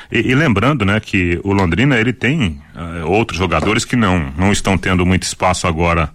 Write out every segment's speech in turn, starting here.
E lembrando, né, que o Londrina, ele tem outros jogadores que não estão tendo muito espaço agora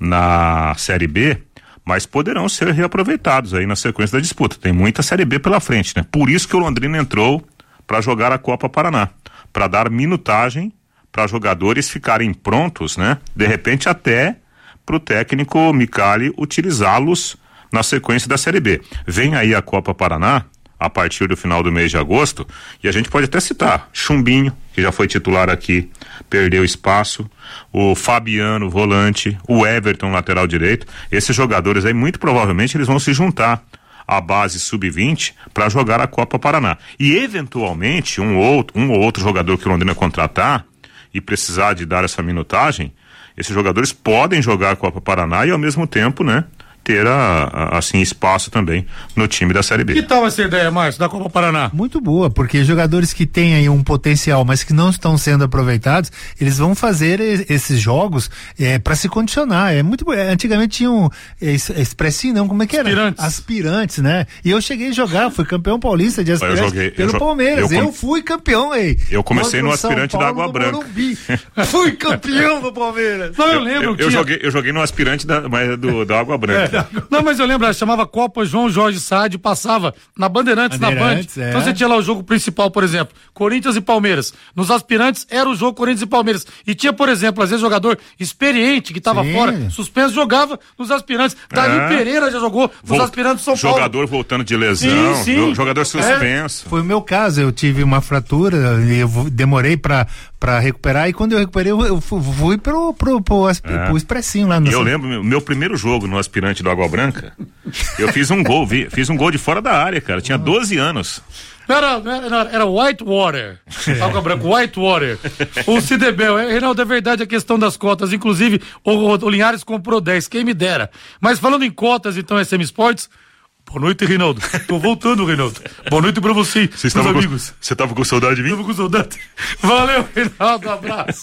na Série B, mas poderão ser reaproveitados aí na sequência da disputa. Tem muita Série B pela frente, né? Por isso que o Londrina entrou para jogar a Copa Paraná, para dar minutagem para jogadores ficarem prontos, né? De repente até para o técnico Micali utilizá-los na sequência da Série B. Vem aí a Copa Paraná a partir do final do mês de agosto, e a gente pode até citar Chumbinho, que já foi titular aqui, perdeu espaço, o Fabiano, volante, o Everton, lateral direito. Esses jogadores aí, muito provavelmente, eles vão se juntar à base sub-20 para jogar a Copa Paraná. E eventualmente, um ou outro jogador que o Londrina contratar e precisar de dar essa minutagem, esses jogadores podem jogar a Copa Paraná e ao mesmo tempo, né, ter assim espaço também no time da Série B. Que tal essa ideia, Márcio, da Copa Paraná? Muito boa, porque jogadores que têm aí um potencial, mas que não estão sendo aproveitados, eles vão fazer esses jogos para se condicionar. É muito bom. Antigamente tinham expressinho, não, como é que era? Aspirantes, né? E eu cheguei a jogar, fui campeão paulista de aspirantes pelo Palmeiras. Eu fui campeão aí. Eu comecei no aspirante da Água Branca. Fui campeão do Palmeiras. Não, eu lembro. Eu joguei no aspirante da Água Branca. Não, mas eu lembro, chamava Copa João Jorge Saad, passava na Bandeirantes, na Band. Então você tinha lá o jogo principal, por exemplo, Corinthians e Palmeiras. Nos aspirantes era o jogo Corinthians e Palmeiras. E tinha, por exemplo, às vezes jogador experiente que estava fora, suspenso, jogava nos aspirantes. Davi Pereira já jogou nos aspirantes do São Paulo. Jogador voltando de lesão, jogador suspenso. Foi o meu caso, eu tive uma fratura e eu demorei pra recuperar, e quando eu recuperei eu fui pro expressinho lá no... Eu lembro, meu primeiro jogo no aspirante do Água Branca, eu fiz um gol de fora da área, cara, tinha 12 anos. Era Whitewater. Água Branca, Whitewater. O Cidebel, Reinaldo, é verdade a questão das cotas, inclusive o Linhares comprou 10, quem me dera. Mas falando em cotas, então, SM Sports. Boa noite, Reinaldo. Tô voltando, Reinaldo. Boa noite pra você, meus amigos. Você tava com saudade de mim? Tava com saudade. Valeu, Reinaldo, abraço.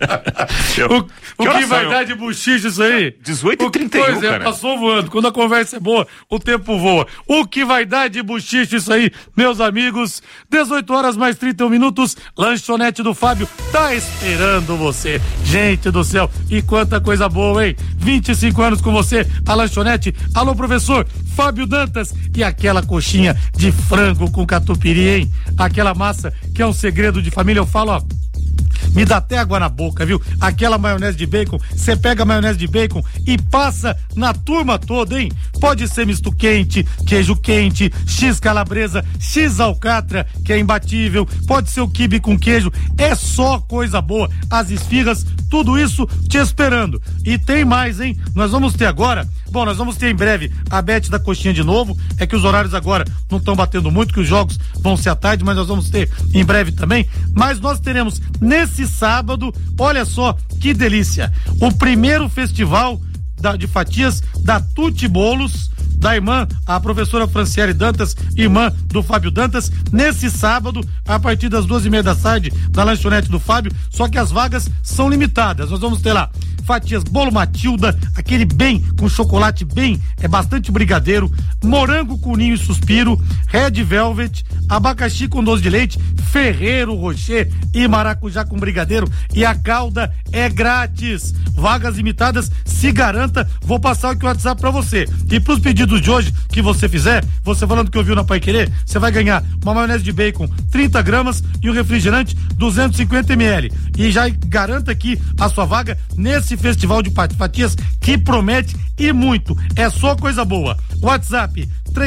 O que vai dar de buchiche isso aí? 18h31, cara. Passou voando. Quando a conversa é boa, o tempo voa. O que vai dar de buchiche isso aí, meus amigos? 18h mais 31 minutos, lanchonete do Fábio tá esperando você. Gente do céu, e quanta coisa boa, hein? 25 anos com você, a lanchonete. Alô, professor Fábio Dantas, e aquela coxinha de frango com catupiry, hein? Aquela massa que é um segredo de família, eu falo, ó, me dá até água na boca, viu? Aquela maionese de bacon, você pega a maionese de bacon e passa na turma toda, hein? Pode ser misto quente, queijo quente, X calabresa, X alcatra, que é imbatível, pode ser o quibe com queijo, é só coisa boa. As esfirras, tudo isso te esperando. E tem mais, hein? Nós vamos ter agora, nós vamos ter em breve a Beth da coxinha de novo, é que os horários agora não estão batendo muito, que os jogos vão ser à tarde, mas nós vamos ter em breve também. Mas nós teremos nesse sábado, olha só que delícia, o primeiro festival de fatias da Tutti Bolos, da irmã, a professora Franciele Dantas, irmã do Fábio Dantas, nesse sábado, a partir das 2:30 da tarde, na lanchonete do Fábio, só que as vagas são limitadas. Nós vamos ter lá fatias bolo Matilda, aquele bem com chocolate bem, bastante brigadeiro, morango com ninho e suspiro, red velvet, abacaxi com doce de leite, Ferreiro Rocher e maracujá com brigadeiro, e a calda é grátis. Vagas limitadas, se garanta. Vou passar aqui o WhatsApp pra você. E pros pedidos de hoje que você fizer, você falando que ouviu na Pai Querer, você vai ganhar uma maionese de bacon 30 gramas e um refrigerante 250 ml. E já garanta aqui a sua vaga nesse festival de fatias que promete e muito. É só coisa boa. WhatsApp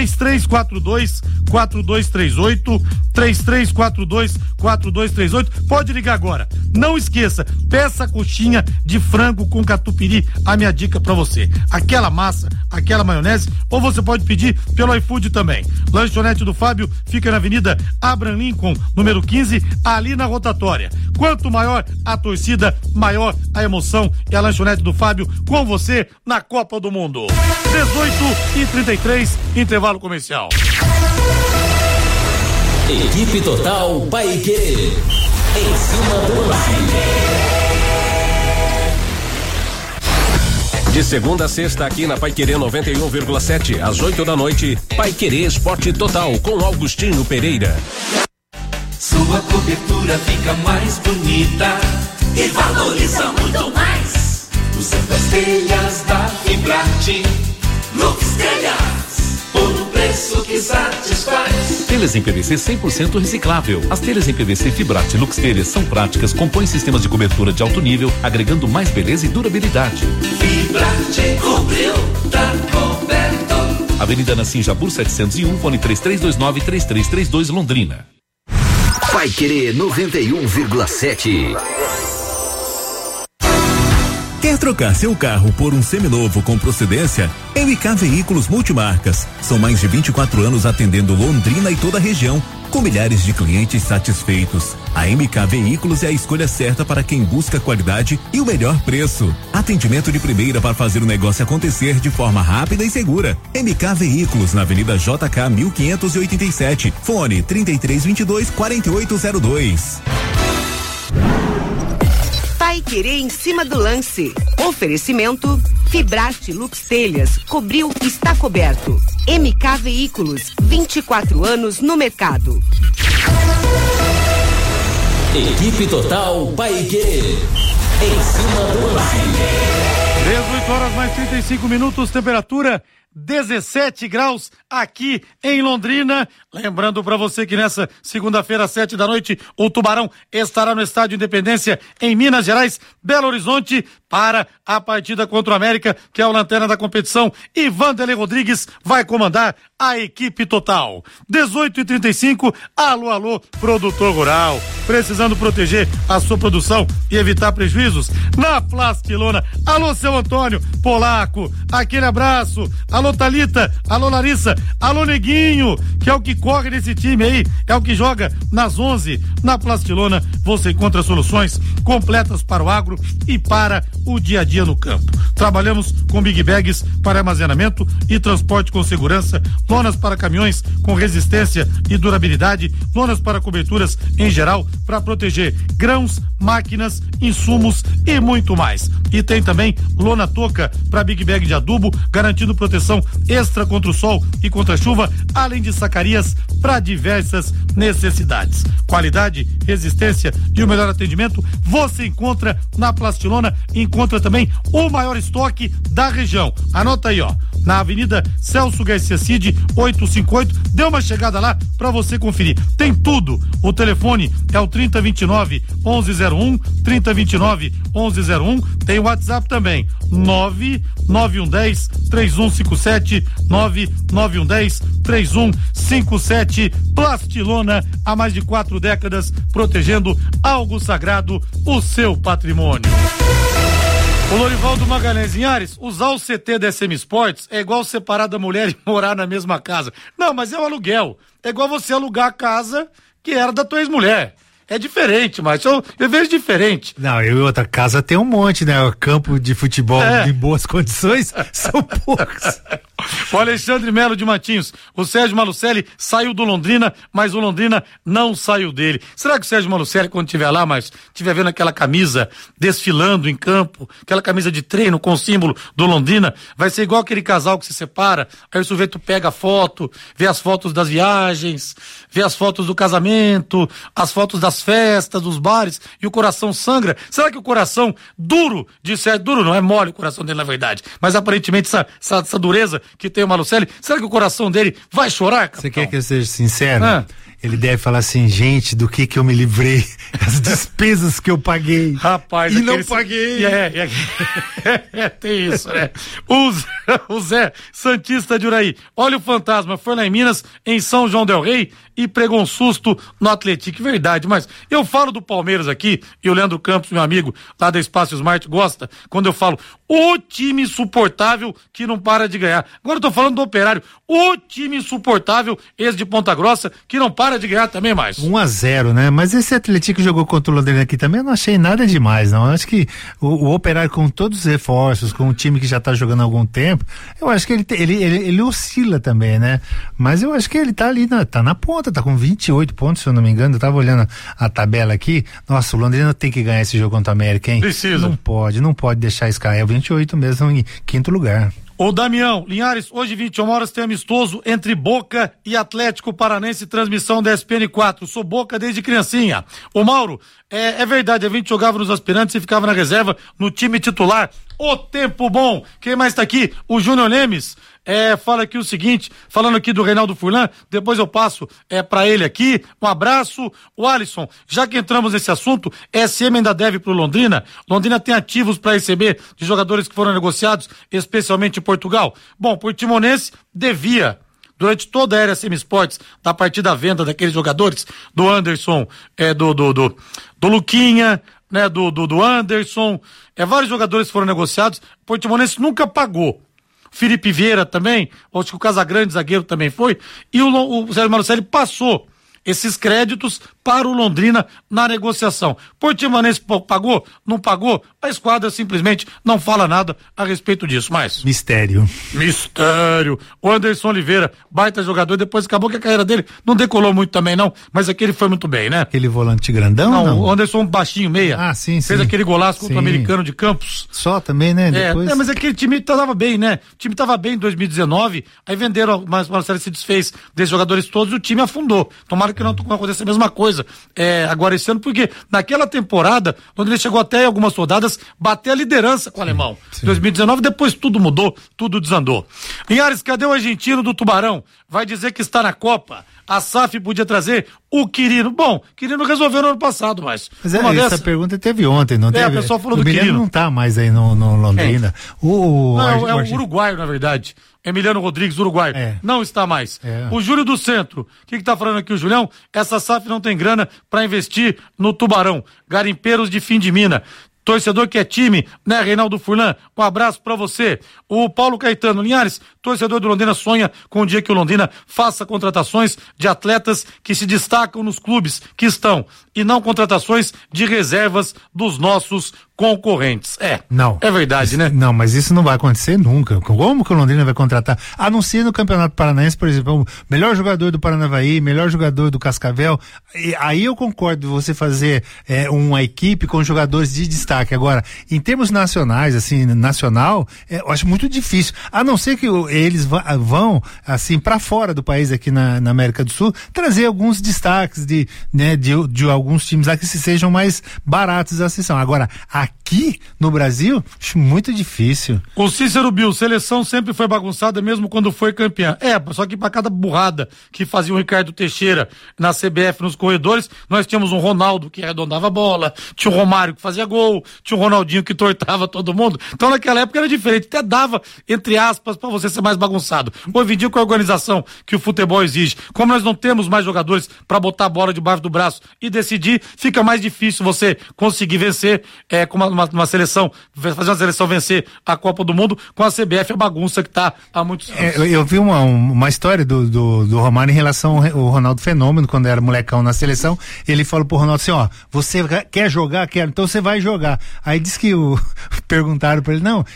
3342-4238, 3342-4238. Pode ligar agora. Não esqueça, peça a coxinha de frango com catupiry, a minha dica pra você. Aquela massa, aquela maionese, ou você pode pedir pelo iFood também. Lanchonete do Fábio fica na Avenida Abraham Lincoln, número 15, ali na rotatória. Quanto maior a torcida, maior a emoção. E a lanchonete do Fábio com você na Copa do Mundo. 18h33, intervalo comercial. Equipe Total Paiquerê, em cima do lance. De segunda a sexta aqui na Paiquerê 91,7 às 8 da noite, Paiquerê Esporte Total com Augustinho Pereira. Sua sua cobertura fica mais bonita e valoriza muito mais. Usando as telhas da Fibrate, Lux Telhas, por um preço que satisfaz. Telhas em PVC 100% reciclável. As telhas em PVC Fibrate Lux Telhas são práticas, compõem sistemas de cobertura de alto nível, agregando mais beleza e durabilidade. Fibrate cobriu, tá coberto. Avenida Nassim Jabur 701, fone 3329-3332, Londrina. Paiquerê 91,7. Quer trocar seu carro por um seminovo com procedência? MK Veículos Multimarcas. São mais de 24 anos atendendo Londrina e toda a região, com milhares de clientes satisfeitos. A MK Veículos é a escolha certa para quem busca qualidade e o melhor preço. Atendimento de primeira para fazer o negócio acontecer de forma rápida e segura. MK Veículos, na Avenida JK 1587. Fone 3322-4802. Paiquerê em cima do lance. Oferecimento Fibrate Lux Telhas, cobriu, está coberto. MK Veículos, 24 anos no mercado. Equipe Total Paiquerê. Em cima do lance. 18 horas mais 35 minutos, temperatura 17 graus aqui em Londrina. Lembrando para você que nessa segunda-feira, 7 da noite, o Tubarão estará no Estádio Independência em Minas Gerais, Belo Horizonte, para a partida contra o América, que é o lanterna da competição. E Vanderlei Rodrigues vai comandar a equipe total. 18h35, alô, produtor rural. Precisando proteger a sua produção e evitar prejuízos? Na Plastilona. Alô, seu Antônio Polaco, aquele abraço. Alô, Thalita, alô, Larissa, alô, Neguinho, que é o que corre nesse time aí, é o que joga nas 11. Na Plastilona você encontra soluções completas para o agro e para o dia a dia no campo. Trabalhamos com big bags para armazenamento e transporte com segurança, lonas para caminhões com resistência e durabilidade, lonas para coberturas em geral para proteger grãos, máquinas, insumos e muito mais. E tem também lona toca para big bag de adubo, garantindo proteção extra contra o sol e contra a chuva, além de sacarias para diversas necessidades. Qualidade, resistência e o melhor atendimento você encontra na Plastilona. Encontra também o maior estoque da região. Anota aí, ó, na Avenida Celso Garcia Cid 858. Dê uma chegada lá para você conferir. Tem tudo. O telefone é o 3029-1101, 3029-1101. Tem o WhatsApp também, 99110-3157, 99110-3157. Plastilona, há mais de 4 décadas, protegendo algo sagrado, o seu patrimônio. O Lorivaldo Magalhães Linhares, usar o CT da SM Sports é igual separar da mulher e morar na mesma casa. Não, mas é o aluguel. É igual você alugar a casa que era da tua ex-mulher. É diferente, mas eu vejo diferente. Não, eu e outra casa tem um monte, né? O campo de futebol em boas condições são poucos. O Alexandre Melo de Matinhos, o Sérgio Malucelli saiu do Londrina, mas o Londrina não saiu dele. Será que o Sérgio Malucelli, quando estiver lá, mas estiver vendo aquela camisa desfilando em campo, aquela camisa de treino com o símbolo do Londrina, vai ser igual aquele casal que se separa, aí o sujeito pega a foto, vê as fotos das viagens, vê as fotos do casamento, as fotos das festas, dos bares, e o coração sangra? Será que o coração duro de Sérgio, duro não é mole o coração dele na verdade, mas aparentemente essa dureza que tem o Malucelli, será que o coração dele vai chorar, capitão? Você quer que eu seja sincero? Ele deve falar assim, gente, do que eu me livrei, as despesas que eu paguei. Rapaz, e não paguei. Tem isso, né? O Zé Santista de Uraí, olha o fantasma, foi lá em Minas, em São João del Rei, e pregou um susto no Atlético. Verdade, mas eu falo do Palmeiras aqui, e o Leandro Campos, meu amigo, lá da Espaço Smart, gosta, quando eu falo, o time insuportável que não para de ganhar. Agora eu tô falando do Operário, o time insuportável, esse de Ponta Grossa, que não para de ganhar também mais. 1-0, né? Mas esse Atlético que jogou contra o Londrina aqui também, eu não achei nada demais, não. Eu acho que o Operário, com todos os reforços, com o time que já tá jogando há algum tempo, eu acho que ele oscila também, né? Mas eu acho que ele tá ali, tá na ponta, tá com 28 pontos, se eu não me engano. Eu tava olhando a tabela aqui. Nossa, o Londrina tem que ganhar esse jogo contra o América, hein? Precisa. Não pode deixar isso cair. É 28 mesmo, em quinto lugar. Ô Damião, Linhares, hoje 21 horas tem amistoso entre Boca e Atlético Paranense, transmissão da SPN4. Sou Boca desde criancinha. Ô Mauro, é verdade, a gente jogava nos aspirantes e ficava na reserva no time titular. Ô tempo bom! Quem mais tá aqui? O Júnior Lemes. Fala aqui o seguinte, falando aqui do Reinaldo Furlan, depois eu passo pra ele aqui, um abraço. O Alisson, já que entramos nesse assunto, SM ainda deve pro Londrina? Londrina tem ativos para receber de jogadores que foram negociados, especialmente em Portugal? Bom, Portimonense devia, durante toda a era SM Sports, a partir da venda daqueles jogadores, do Anderson, do Luquinha, né, do Anderson, vários jogadores foram negociados, Portimonense nunca pagou. Felipe Vieira também, acho que o Casagrande, zagueiro, também foi, e o Sérgio Malucelli passou esses créditos para o Londrina na negociação. Portimonense pagou? Não pagou? A esquadra simplesmente não fala nada a respeito disso, mas... Mistério. O Anderson Oliveira, baita jogador, depois acabou que a carreira dele não decolou muito também não, mas aquele foi muito bem, né? Aquele volante grandão? Não, o Anderson baixinho, meia. Ah, sim. Fez aquele golaço contra o americano de Campos. Só também, né? Depois... mas aquele time tava bem, né? O time tava bem em 2019, aí venderam, mas o Marcelo se desfez desses jogadores todos e o time afundou. Tomara que não aconteça a mesma coisa agora esse ano, porque naquela temporada, onde ele chegou até algumas rodadas, bater a liderança com o alemão. Sim. 2019, depois tudo mudou, tudo desandou. Linhares, cadê o argentino do Tubarão? Vai dizer que está na Copa. A SAF podia trazer o Quirino. Bom, Quirino resolveu no ano passado, mas essa pergunta teve ontem, não teve? A pessoa falou do Quirino. Não tá mais aí no Londrina. O uruguaio, na verdade. Emiliano Rodrigues, uruguaio. Não está mais. O Júlio do Centro. O que tá falando aqui o Julião? Essa SAF não tem grana para investir no Tubarão. Garimpeiros de fim de mina. Torcedor que é time, né, Reinaldo Furlan? Um abraço pra você. O Paulo Caetano, Linhares, torcedor do Londrina sonha com o dia que o Londrina faça contratações de atletas que se destacam nos clubes que estão, e não contratações de reservas dos nossos concorrentes. Não. É verdade, né? Não, mas isso não vai acontecer nunca. Como que o Londrina vai contratar? A não ser no Campeonato Paranaense, por exemplo, o melhor jogador do Paranavaí, melhor jogador do Cascavel. E aí eu concordo você fazer uma equipe com jogadores de destaque. Agora, em termos nacionais, assim, nacional, eu acho muito difícil. A não ser que eles vão, assim, para fora do país, aqui na América do Sul, trazer alguns destaques de alguns times lá que sejam mais baratos a sessão. Agora, aqui no Brasil, acho muito difícil. O Cícero Bill, seleção sempre foi bagunçada mesmo quando foi campeã. Só que para cada burrada que fazia o Ricardo Teixeira na CBF nos corredores, nós tínhamos um Ronaldo que arredondava a bola, tinha o Romário que fazia gol, tinha o Ronaldinho que tortava todo mundo. Então naquela época era diferente, até dava, entre aspas, para você ser mais bagunçado. Hoje em dia, com a organização que o futebol exige, como nós não temos mais jogadores para botar a bola debaixo do braço e decidir, fica mais difícil você conseguir vencer com uma seleção, fazer uma seleção vencer a Copa do Mundo com a CBF, a bagunça que tá há muitos anos. Eu vi uma história do Romário em relação ao Ronaldo Fenômeno, quando era molecão na seleção. Ele falou pro Ronaldo assim, você quer jogar? Quero, então você vai jogar. Aí disse que perguntaram pra ele, não,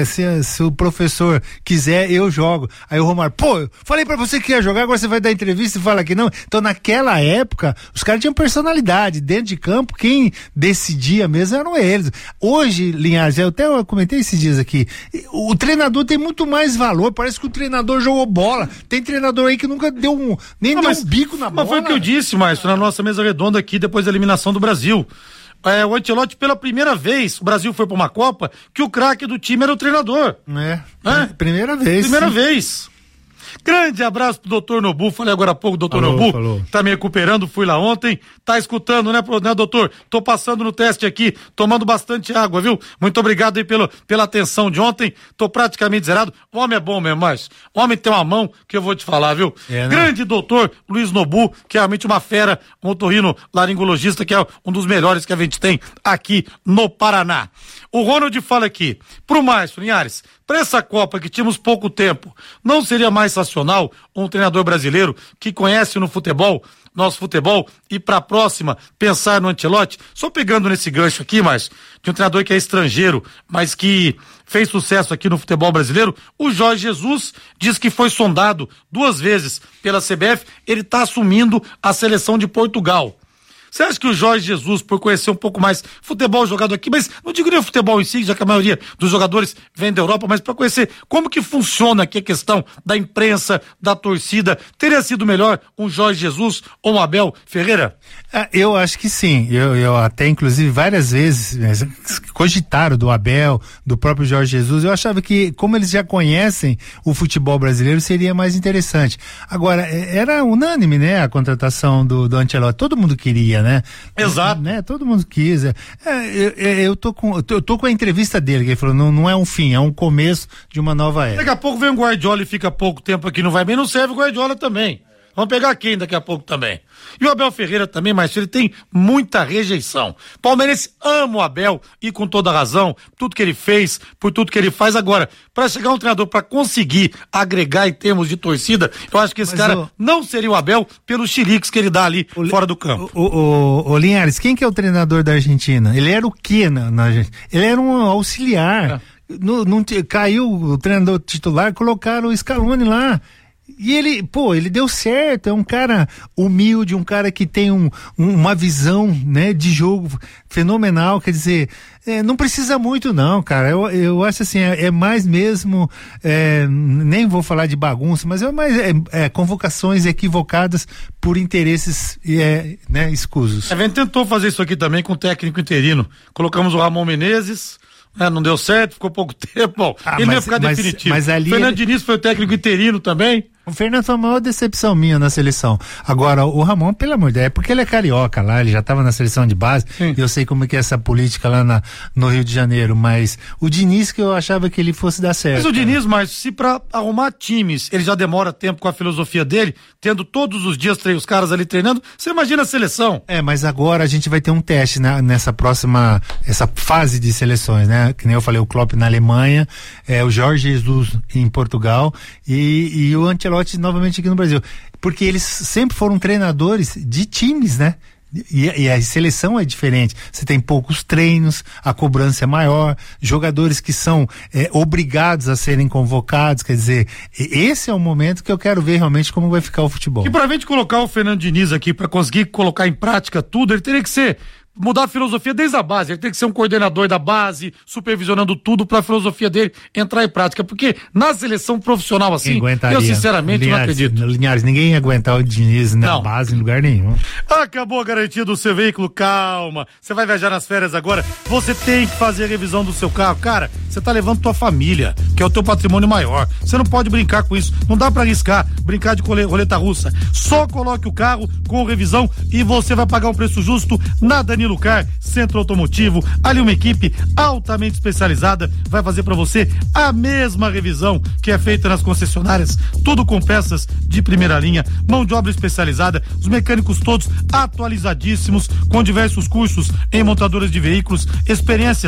se o professor quiser, eu jogo. Aí o Romário, eu falei pra você que ia jogar, agora você vai dar entrevista e fala que não. Então naquela época, os caras tinham personalidade, dentro de campo, quem decidia mesmo eram eles. Hoje, Linhares, eu comentei esses dias aqui, o treinador tem muito mais valor, parece que o treinador jogou bola. Tem treinador aí que nunca deu um bico na bola. Mas foi o que eu disse, Márcio, na nossa mesa redonda aqui, depois da eliminação do Brasil. O Ancelotti, pela primeira vez, o Brasil foi pra uma Copa, que o craque do time era o treinador. Primeira vez. Primeira vez. Grande abraço pro doutor Nobu, falei agora há pouco, doutor Nobu, tá me recuperando, fui lá ontem, tá escutando, né, doutor? Tô passando no teste aqui, tomando bastante água, viu? Muito obrigado aí pela atenção de ontem, tô praticamente zerado. O homem é bom mesmo, mas o homem tem uma mão que eu vou te falar, viu? Grande doutor Luiz Nobu, que é realmente uma fera, um otorrino laringologista, que é um dos melhores que a gente tem aqui no Paraná. O Ronald fala aqui, pro Márcio Linhares, para essa Copa que tínhamos pouco tempo, não seria mais racional um treinador brasileiro que conhece no futebol, nosso futebol, e para a próxima pensar no Ancelotti? Só pegando nesse gancho aqui, mas de um treinador que é estrangeiro, mas que fez sucesso aqui no futebol brasileiro, o Jorge Jesus diz que foi sondado 2 vezes pela CBF, ele está assumindo a seleção de Portugal. Você acha que o Jorge Jesus, por conhecer um pouco mais futebol jogado aqui, mas não digo nem o futebol em si, já que a maioria dos jogadores vem da Europa, mas para conhecer como que funciona aqui a questão da imprensa, da torcida, teria sido melhor um Jorge Jesus ou um Abel Ferreira? Eu acho que sim. Eu até, inclusive, várias vezes cogitaram do Abel, do próprio Jorge Jesus. Eu achava que, como eles já conhecem o futebol brasileiro, seria mais interessante. Agora, era unânime, né, a contratação do Ancelotti. Todo mundo queria, né? Exato. Né? Todo mundo quis. Eu tô com a entrevista dele, que ele falou, não é um fim, é um começo de uma nova era. Daqui a pouco vem o Guardiola e fica pouco tempo aqui, não vai bem, não serve o Guardiola também. Vamos pegar quem daqui a pouco também. E o Abel Ferreira também, mas ele tem muita rejeição. Palmeirense ama o Abel e com toda razão, tudo que ele fez, por tudo que ele faz. Agora, para chegar um treinador para conseguir agregar em termos de torcida, eu acho que esse cara não seria o Abel pelos chiliques que ele dá ali fora do campo. O Linhares, quem que é o treinador da Argentina? Ele era o quê na Argentina? Ele era um auxiliar. Caiu o treinador titular, colocaram o Scaloni lá. E ele deu certo, é um cara humilde, um cara que tem uma visão, né, de jogo fenomenal, quer dizer, não precisa muito não, cara, eu acho assim, é mais mesmo, nem vou falar de bagunça, mas convocações equivocadas por interesses, né, escusos. A gente tentou fazer isso aqui também com o técnico interino, colocamos o Ramon Menezes, não deu certo, ficou pouco tempo. Bom, ele não ia ficar definitivo. Mas ali Fernando Diniz foi o técnico interino também. O Fernando foi a maior decepção minha na seleção. Agora, o Ramon, pelo amor de Deus, é porque ele é carioca lá, ele já estava na seleção de base, e eu sei como é que é essa política lá no Rio de Janeiro, mas o Diniz, que eu achava que ele fosse dar certo. Mas o Diniz, se pra arrumar times, ele já demora tempo com a filosofia dele, tendo todos os dias os caras ali treinando, você imagina a seleção. Mas agora a gente vai ter um teste nessa próxima, essa fase de seleções, né? Que nem eu falei, o Klopp na Alemanha, o Jorge Jesus em Portugal e o Ancelotti novamente aqui no Brasil, porque eles sempre foram treinadores de times, né? E a seleção é diferente, você tem poucos treinos, a cobrança é maior, jogadores que são obrigados a serem convocados, quer dizer, esse é o momento que eu quero ver realmente como vai ficar o futebol. E pra gente colocar o Fernando Diniz aqui, pra conseguir colocar em prática tudo, ele teria que mudar a filosofia desde a base, ele tem que ser um coordenador da base, supervisionando tudo pra filosofia dele entrar em prática, porque na seleção profissional assim, eu sinceramente não acredito. Linhares, ninguém ia aguentar o Diniz na base em lugar nenhum. Acabou a garantia do seu veículo, calma, você vai viajar nas férias agora, você tem que fazer a revisão do seu carro, cara, você tá levando tua família, que é o teu patrimônio maior, você não pode brincar com isso, não dá pra arriscar, brincar de roleta russa, só coloque o carro com revisão e você vai pagar um preço justo na Danilo Car, Centro Automotivo, ali uma equipe altamente especializada vai fazer para você a mesma revisão que é feita nas concessionárias, tudo com peças de primeira linha, mão de obra especializada, os mecânicos todos atualizadíssimos, com diversos cursos em montadoras de veículos, experiência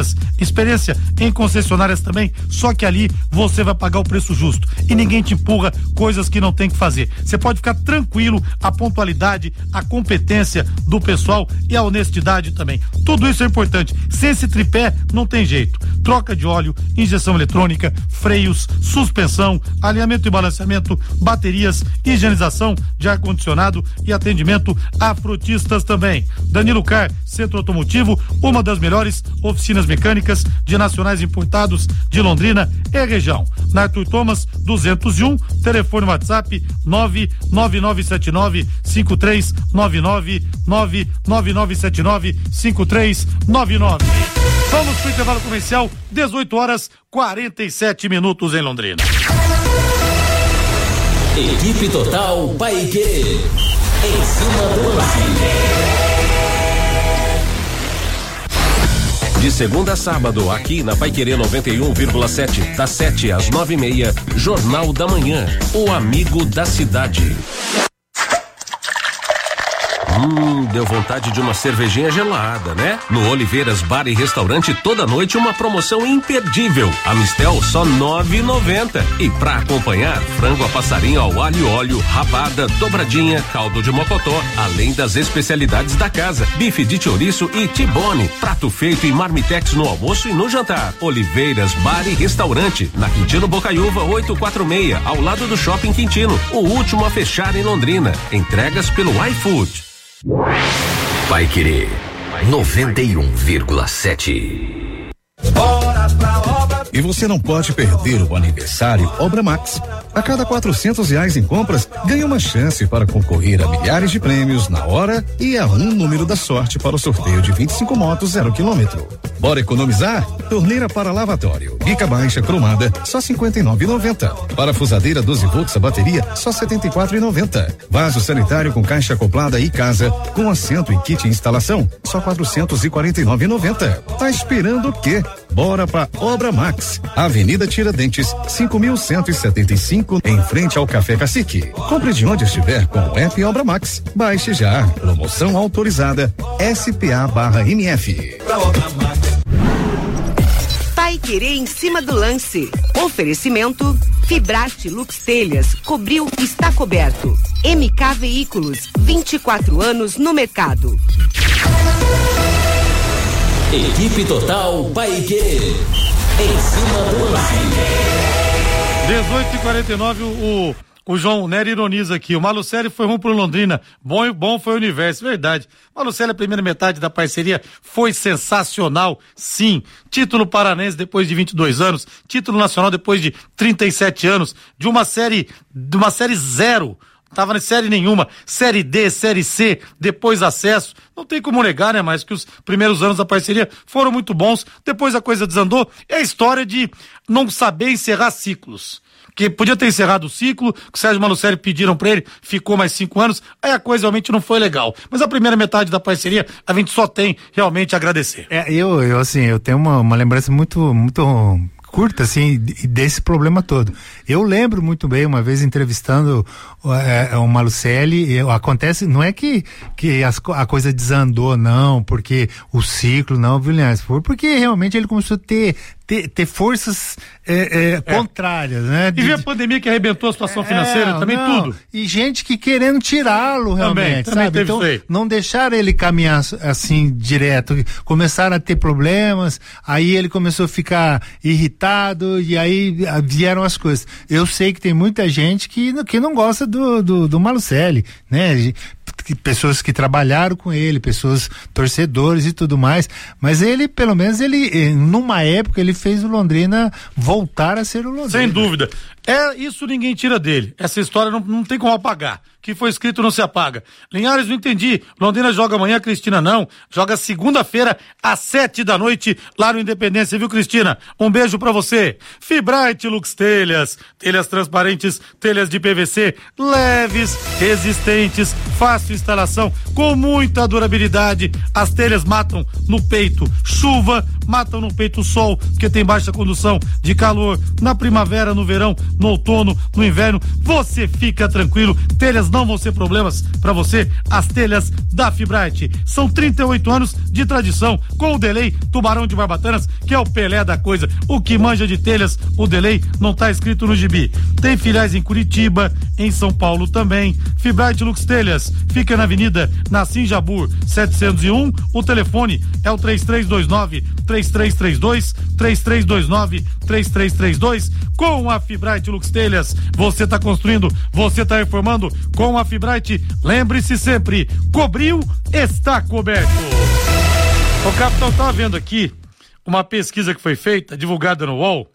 em concessionárias também, só que ali você vai pagar o preço justo e ninguém te empurra coisas que não tem que fazer, você pode ficar tranquilo, a pontualidade, a competência do pessoal e a honestidade também. Tudo isso é importante. Sem esse tripé, não tem jeito. Troca de óleo, injeção eletrônica, freios, suspensão, alinhamento e balanceamento, baterias, higienização de ar-condicionado e atendimento a frotistas também. Danilo Car, Centro Automotivo, uma das melhores oficinas mecânicas de nacionais importados de Londrina e região. Na Arthur Thomas, 201, telefone WhatsApp 99979-5399, 99979-5399. Vamos pro intervalo comercial, 18h47 em Londrina. Equipe Total Paiquerê, em cima do lance. De segunda a sábado, aqui na Paiquerê 91,7, das 7 às 9h30, Jornal da Manhã, o amigo da cidade. Deu vontade de uma cervejinha gelada, né? No Oliveiras Bar e Restaurante, toda noite uma promoção imperdível. A Mistel só R$9,90. E pra acompanhar, frango a passarinho ao alho e óleo, rabada, dobradinha, caldo de mocotó, além das especialidades da casa, bife de chouriço e tibone, prato feito em marmitex no almoço e no jantar. Oliveiras Bar e Restaurante, na Quintino Bocaiúva 846, ao lado do Shopping Quintino, o último a fechar em Londrina. Entregas pelo iFood. Paiquerê 91,7. Bora pra obra. E você não pode perder o aniversário Obra Max. A cada R$400 em compras, ganha uma chance para concorrer a milhares de prêmios na hora e a um número da sorte para o sorteio de 25 motos 0 km. Bora economizar? Torneira para lavatório, bica baixa cromada, só R$59,90. Parafusadeira 12 volts a bateria, só R$74,90. Vaso sanitário com caixa acoplada e casa, com assento e kit instalação, só R$449,90. Tá esperando o quê? Bora pra Obra Max, Avenida Tiradentes, 5.175, em frente ao Café Cacique. Compre de onde estiver com o app Obra Max. Baixe já. Promoção autorizada SPA/MF. Paiquerê em cima do lance. Oferecimento Fibrate Lux Telhas, cobriu, está coberto. MK Veículos, 24 anos no mercado. Equipe Total Paiquerê. Em cima do lance. 18h49, o João Nery ironiza aqui. O Malucelli foi ruim pro Londrina. Bom foi o Universo. Verdade. Malucelli, a primeira metade da parceria foi sensacional. Sim. Título paranense depois de 22 anos. Título nacional depois de 37 anos. De uma série zero. Tava em série nenhuma, série D, série C, depois acesso, não tem como negar, né, mas que os primeiros anos da parceria foram muito bons, depois a coisa desandou, é a história de não saber encerrar ciclos, que podia ter encerrado o ciclo, que o Sérgio Malucelli pediram pra ele, ficou mais 5 anos, aí a coisa realmente não foi legal, mas a primeira metade da parceria, a gente só tem realmente a agradecer. Eu tenho uma lembrança muito curta, assim, desse problema todo. Eu lembro muito bem, uma vez entrevistando o Malucelli, acontece, não é que a coisa desandou, não, porque o ciclo, não, Vilhães, foi porque realmente ele começou a ter forças contrárias, né? E a pandemia que arrebentou a situação financeira, também tudo. E gente que querendo tirá-lo realmente, também sabe? Então, não deixaram ele caminhar assim direto, começaram a ter problemas, aí ele começou a ficar irritado e aí vieram as coisas. Eu sei que tem muita gente que não gosta do Malucelli, né? Pessoas que trabalharam com ele, pessoas torcedores e tudo mais, mas ele, pelo menos, numa época, ele fez o Londrina voltar a ser o Londrina. Sem dúvida. Isso ninguém tira dele. Essa história não tem como apagar. O que foi escrito não se apaga. Linhares, não entendi. Londrina joga amanhã, Cristina não. Joga segunda-feira, às 7 da noite, lá no Independência, viu, Cristina? Um beijo pra você. Fibrate Lux Telhas. Telhas transparentes, telhas de PVC, leves, resistentes, fácil instalação, com muita durabilidade. As telhas matam no peito chuva, matam no peito sol, porque tem baixa condução de calor. Na primavera, no verão, no outono, no inverno, você fica tranquilo. Telhas não vão ser problemas para você. As telhas da Fibrate são 38 anos de tradição, com o Delay Tubarão de Barbatanas, que é o Pelé da coisa. O que manja de telhas, o Delay não tá escrito no gibi. Tem filiais em Curitiba, em São Paulo também. Fibrate Lux Telhas fica na Avenida Nassim Jabur 701. O telefone é o 3329-3332, 3329-3332. Com a Fibrate Lux Telhas, você tá construindo, você tá reformando. Com a Fibrate, lembre-se sempre, cobriu, está coberto. O capitão tá vendo aqui uma pesquisa que foi feita, divulgada no UOL.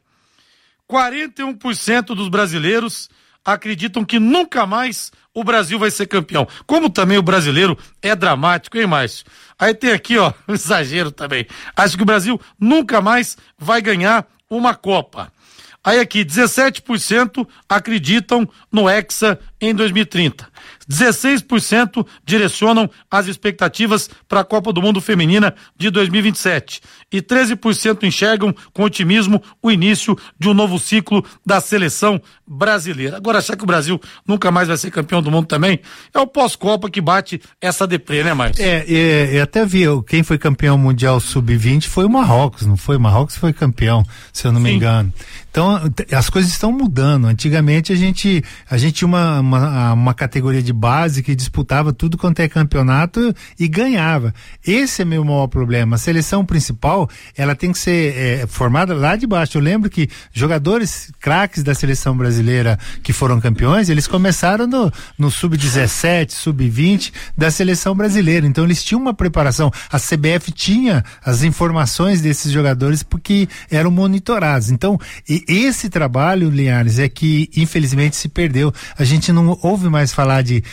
41% dos brasileiros acreditam que nunca mais o Brasil vai ser campeão. Como também o brasileiro é dramático, hein, Márcio? Aí tem aqui, ó, um exagero também. Acho que o Brasil nunca mais vai ganhar uma Copa. Aí aqui, 17% acreditam no Hexa em 2030. 16% direcionam as expectativas para a Copa do Mundo Feminina de 2027. E 13% enxergam com otimismo o início de um novo ciclo da seleção brasileira. Agora, achar que o Brasil nunca mais vai ser campeão do mundo também, é o pós-Copa que bate essa deprê, né, Márcio? Eu até vi, quem foi campeão mundial sub-20 foi o Marrocos, não foi? O Marrocos foi campeão, se eu não me engano. Então, as coisas estão mudando. Antigamente a gente tinha uma categoria de base que disputava tudo quanto é campeonato e ganhava. Esse é meu maior problema. A seleção principal, ela tem que ser formada lá de baixo. Eu lembro que jogadores craques da seleção brasileira que foram campeões, eles começaram no sub-17, sub-20 da seleção brasileira. Então eles tinham uma preparação. A CBF tinha as informações desses jogadores porque eram monitorados. Então, esse trabalho, Linhares, é que infelizmente se perdeu. A gente não ouve mais falar de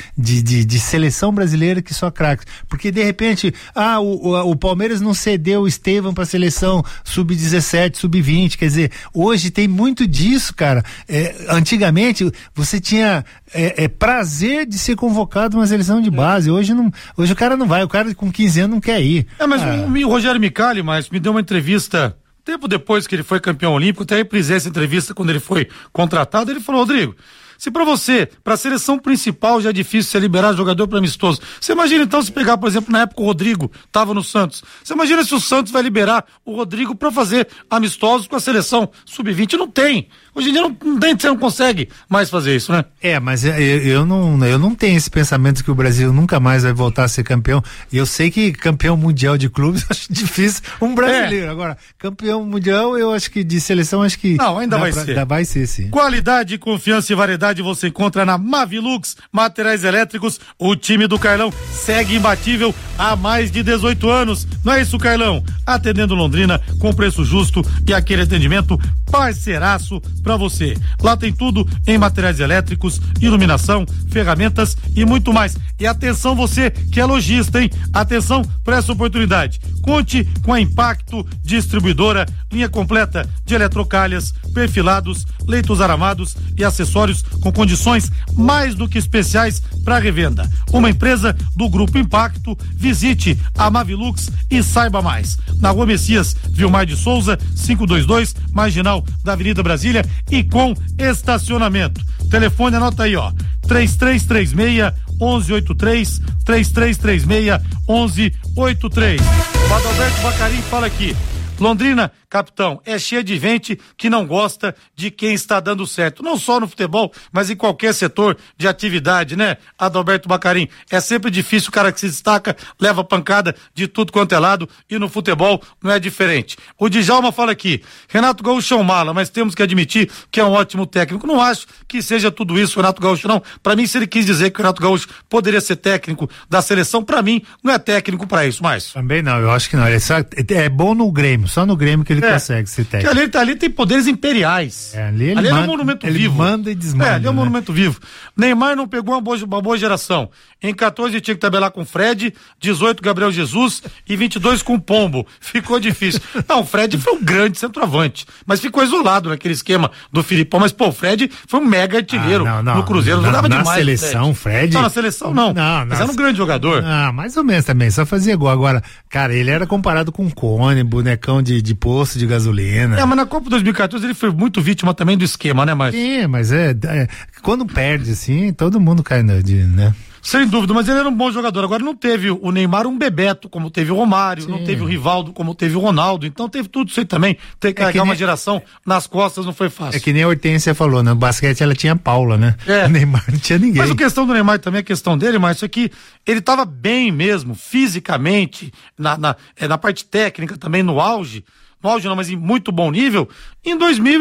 seleção brasileira que só craques. Porque de repente, o Palmeiras não cedeu o Estevam para a seleção sub-17, sub-20. Quer dizer, hoje tem muito disso, cara. Antigamente, você tinha prazer de ser convocado uma seleção de base. Hoje o cara não vai. O cara com 15 anos não quer ir. Mas o Rogério Micali, me deu uma entrevista tempo depois que ele foi campeão olímpico, até reprisei essa entrevista quando ele foi contratado. Ele falou: Rodrigo, se pra você, pra seleção principal já é difícil você liberar jogador pra amistoso, você imagina então se pegar, por exemplo, na época o Rodrigo tava no Santos, você imagina se o Santos vai liberar o Rodrigo pra fazer amistosos com a seleção sub-20? Não tem. Hoje em dia você não consegue mais fazer isso, né? Mas eu não tenho esse pensamento que o Brasil nunca mais vai voltar a ser campeão. Eu sei que campeão mundial de clubes, eu acho difícil um brasileiro. Agora, campeão mundial, eu acho que de seleção, acho que... Não, ainda vai ser. Ainda vai ser, sim. Qualidade, confiança e variedade você encontra na Mavilux Materiais Elétricos. O time do Carlão segue imbatível há mais de 18 anos. Não é isso, Carlão? Atendendo Londrina com preço justo e aquele atendimento parceiraço pra você. Lá tem tudo em materiais elétricos, iluminação, ferramentas e muito mais. E atenção você que é lojista, hein? Atenção para essa oportunidade. Conte com a Impacto Distribuidora, linha completa de eletrocalhas, perfilados, leitos aramados e acessórios com condições mais do que especiais para revenda. Uma empresa do Grupo Impacto. Visite a Mavilux e saiba mais. Na Rua Messias Vilmar de Souza, 522, marginal da Avenida Brasília e com estacionamento. Telefone, anota aí, 3336-1183, 3336-1183. O Adalberto Bacarim fala aqui: Londrina, capitão, é cheia de gente que não gosta de quem está dando certo. Não só no futebol, mas em qualquer setor de atividade, né, Adalberto Bacarim? É sempre difícil, o cara que se destaca leva pancada de tudo quanto é lado, e no futebol não é diferente. O Djalma fala aqui: Renato Gaúcho é um mala, mas temos que admitir que é um ótimo técnico. Não acho que seja tudo isso, Renato Gaúcho, não. Pra mim, se ele quis dizer que o Renato Gaúcho poderia ser técnico da seleção, pra mim, não é técnico pra isso, mais. Também não, eu acho que não. Ele é bom no Grêmio, só no Grêmio que ele consegue ser técnico. Que ali tem poderes imperiais. Ali é um monumento vivo. Ele manda e desmanda. Ali é um monumento vivo. Neymar não pegou uma boa geração. Em 14 tinha que tabelar com Fred, 18 Gabriel Jesus e 22 com Pombo. Ficou difícil. Não, o Fred foi um grande centroavante, mas ficou isolado naquele esquema do Filipão. Mas, o Fred foi um mega artilheiro no Cruzeiro. Jogava demais. Na seleção, Fred? Não, na seleção não. Mas era um grande jogador. Mais ou menos também, só fazia gol. Agora, cara, ele era comparado com o Cone, bonecão de poço de gasolina. Mas na Copa 2014 ele foi muito vítima também do esquema, né, Márcio? Sim, mas quando perde, assim, todo mundo cai né? Sem dúvida, mas ele era um bom jogador. Agora não teve o Neymar um Bebeto, como teve o Romário, Sim. Não teve o Rivaldo, como teve o Ronaldo. Então teve tudo isso aí também. Ter que carregar uma geração nas costas não foi fácil. É que nem a Hortência falou, né? No basquete ela tinha Paula, né? O Neymar não tinha ninguém. Mas a questão do Neymar também, a questão dele, Márcio, é que ele estava bem mesmo, fisicamente, na parte técnica também, no auge não, mas em muito bom nível, em